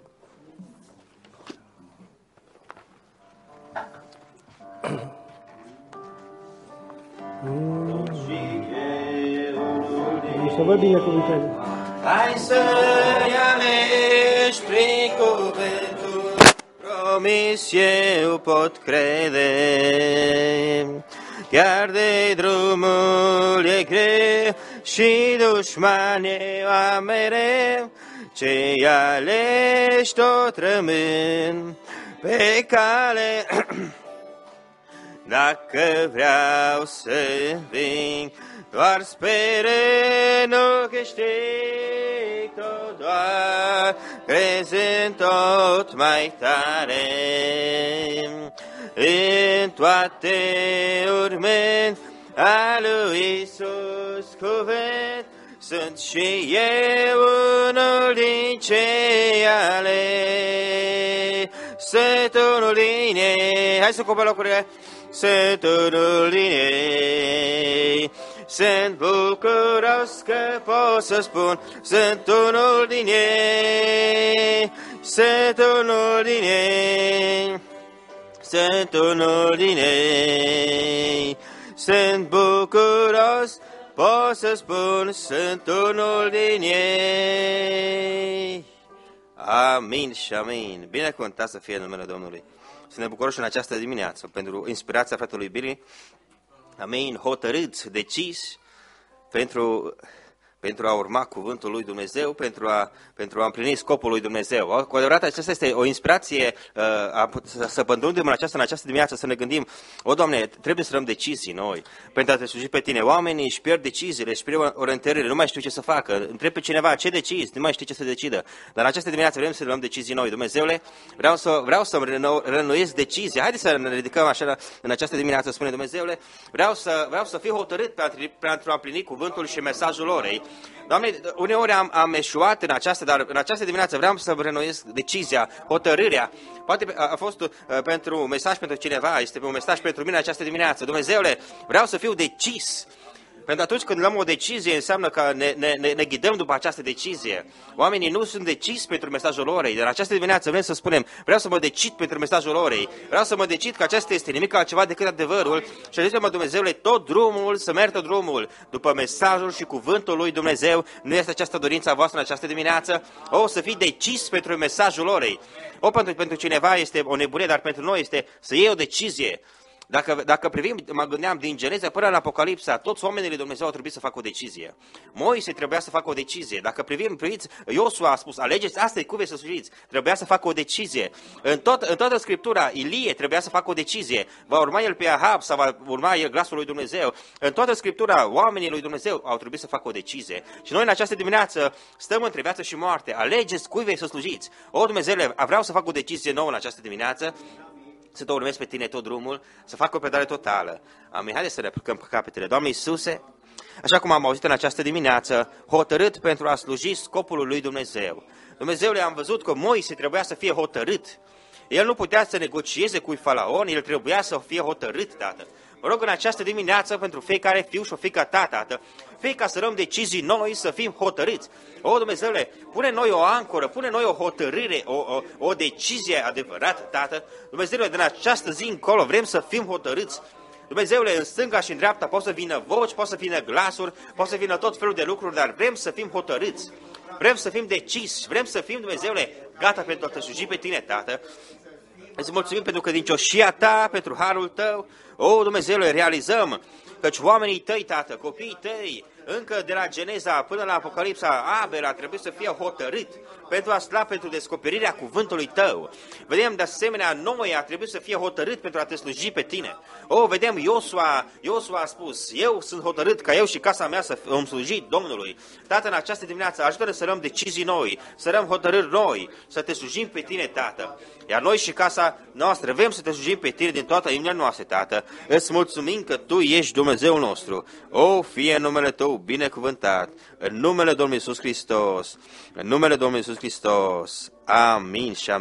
Mm. Să vă binecuvânteze. Ai Să-i aleși prin cuvântul promis, eu pot crede. Chiar de drumul e greu și dușmanii am mereu, cei aleși tot rămân pe cale. Dacă vreau să vin, doar speră, nu câștig tot, doar crezând tot mai tare. În toate urmând a lui Iisus cuvânt, sunt și eu unul din cei ale. Sunt unul din ei. Hai să ocupăm locurile. Sunt unul din ei. Sunt bucuros că pot să spun, sunt unul din ei. Sunt unul din ei. Sunt unul din ei. Sunt bucuros, pot să spun, sunt unul din ei. Amin și amin. Binecuvântat să fie numele Domnului. Să ne bucurăm și în această dimineață pentru inspirația fratelui Billy. Amin. Hotărâți, decis pentru... pentru a urma cuvântul lui Dumnezeu, pentru a, pentru a împlini scopul lui Dumnezeu. Cu adevărat, aceasta este o inspirație uh, a, să pătrundem în această, în această dimineață, să ne gândim, o, Doamne, trebuie să luăm decizii noi pentru a te sluji pe Tine. Oamenii își pierd deciziile, își pierd orientările, nu mai știu ce să facă. Întreb pe cineva, ce decizi? Nu mai știu ce să decidă. Dar în această dimineață vrem să luăm decizii noi. Dumnezeule, vreau să vreau să reînnoiesc decizia. Haideți să ne ridicăm așa în această dimineață, spune Dumnezeule, vreau să, vreau să fiu hotărât pentru a împlini cuvântul și mesajul orei. Doamne, uneori am, am eșuat în aceasta, dar în această dimineață vreau să renoiesc decizia, hotărârea. Poate a fost uh, pentru un mesaj pentru cineva, este un mesaj pentru mine în această dimineață. Dumnezeule, vreau să fiu decis. Pentru atunci când luăm o decizie, înseamnă că ne, ne, ne, ne ghidăm după această decizie. Oamenii nu sunt decis pentru mesajul orei, dar în această dimineață vrem să spunem, vreau să mă decid pentru mesajul orei, vreau să mă decid că acesta este nimic altceva decât adevărul și ajută-mă, Dumnezeule, tot drumul, să merg tot drumul după mesajul și cuvântul lui Dumnezeu. Nu este această dorință a voastră în această dimineață? O, să fii decis pentru mesajul orei. O, pentru, pentru cineva este o nebunie, dar pentru noi este să iei o decizie. Dacă, dacă privim, mă gândeam, din Geneza până în Apocalipsa, toți oamenii lui Dumnezeu au trebuit să facă o decizie. Moise trebuia să facă o decizie. Dacă privim, priviți, Iosua a spus, alegeți astăzi cum veți să slujiți. Trebuia să facă o decizie. În, tot, în toată Scriptura, Ilie trebuia să facă o decizie. Va urma el pe Ahab sau va urma el glasul lui Dumnezeu. În toată Scriptura, oamenii lui Dumnezeu au trebuit să facă o decizie. Și noi în această dimineață stăm între viață și moarte. Alegeți cui vei să slujiți. O, Dumnezeule, vreau să fac o decizie nouă în această dimineață. Să te urmezi pe Tine tot drumul, să fac o predare totală. Amin. Haideți să ne plecăm pe capetele. Doamne Iisuse, așa cum am auzit în această dimineață, hotărât pentru a sluji scopul lui Dumnezeu. Dumnezeule, am văzut că Moise trebuia să fie hotărât. El nu putea să negocieze cu Faraon, el trebuia să fie hotărât, Tată. Mă rog în această dimineață pentru fiecare fiu și o fiică ta, Tată, fie ca să luăm decizii noi, să fim hotărâți. O, Dumnezeule, pune noi o ancoră, pune noi o hotărâre, o, o, o decizie adevărată, Tată. Dumnezeule, din această zi încolo vrem să fim hotărâți. Dumnezeule, în stânga și în dreapta pot să vină voci, pot să vină glasuri, pot să vină tot felul de lucruri, dar vrem să fim hotărâți. Vrem să fim deciși, vrem să fim, Dumnezeule, gata pentru a te sluji pe Tine, Tată. Îți mulțumim pentru credincioșia Ta, pentru harul Tău. O, Dumnezeule, realizăm căci oamenii Tăi, Tată, copiii Tăi, încă de la Geneza până la Apocalipsa, Abel a trebuit să fie hotărât pentru a sla pentru descoperirea cuvântului Tău. Vedem de asemenea, Noe a trebuit să fie hotărât pentru a te sluji pe Tine. O, vedem, Iosua, Iosua a spus, eu sunt hotărât ca eu și casa mea să îmi sluji Domnului. Tată, în această dimineață, ajută-ne să luăm decizii noi, să luăm hotărâri noi, să te slujim pe Tine, Tată. Iar noi și casa noastră vrem să te slujim pe Tine din toată inimile noastre, Tată. Îți mulțumim că Tu ești Dumnezeul nostru. O, fie numele Tău binecuvântat, în numele Domnului Iisus Hristos, în numele Domnului Iisus Hristos. Amin și amin.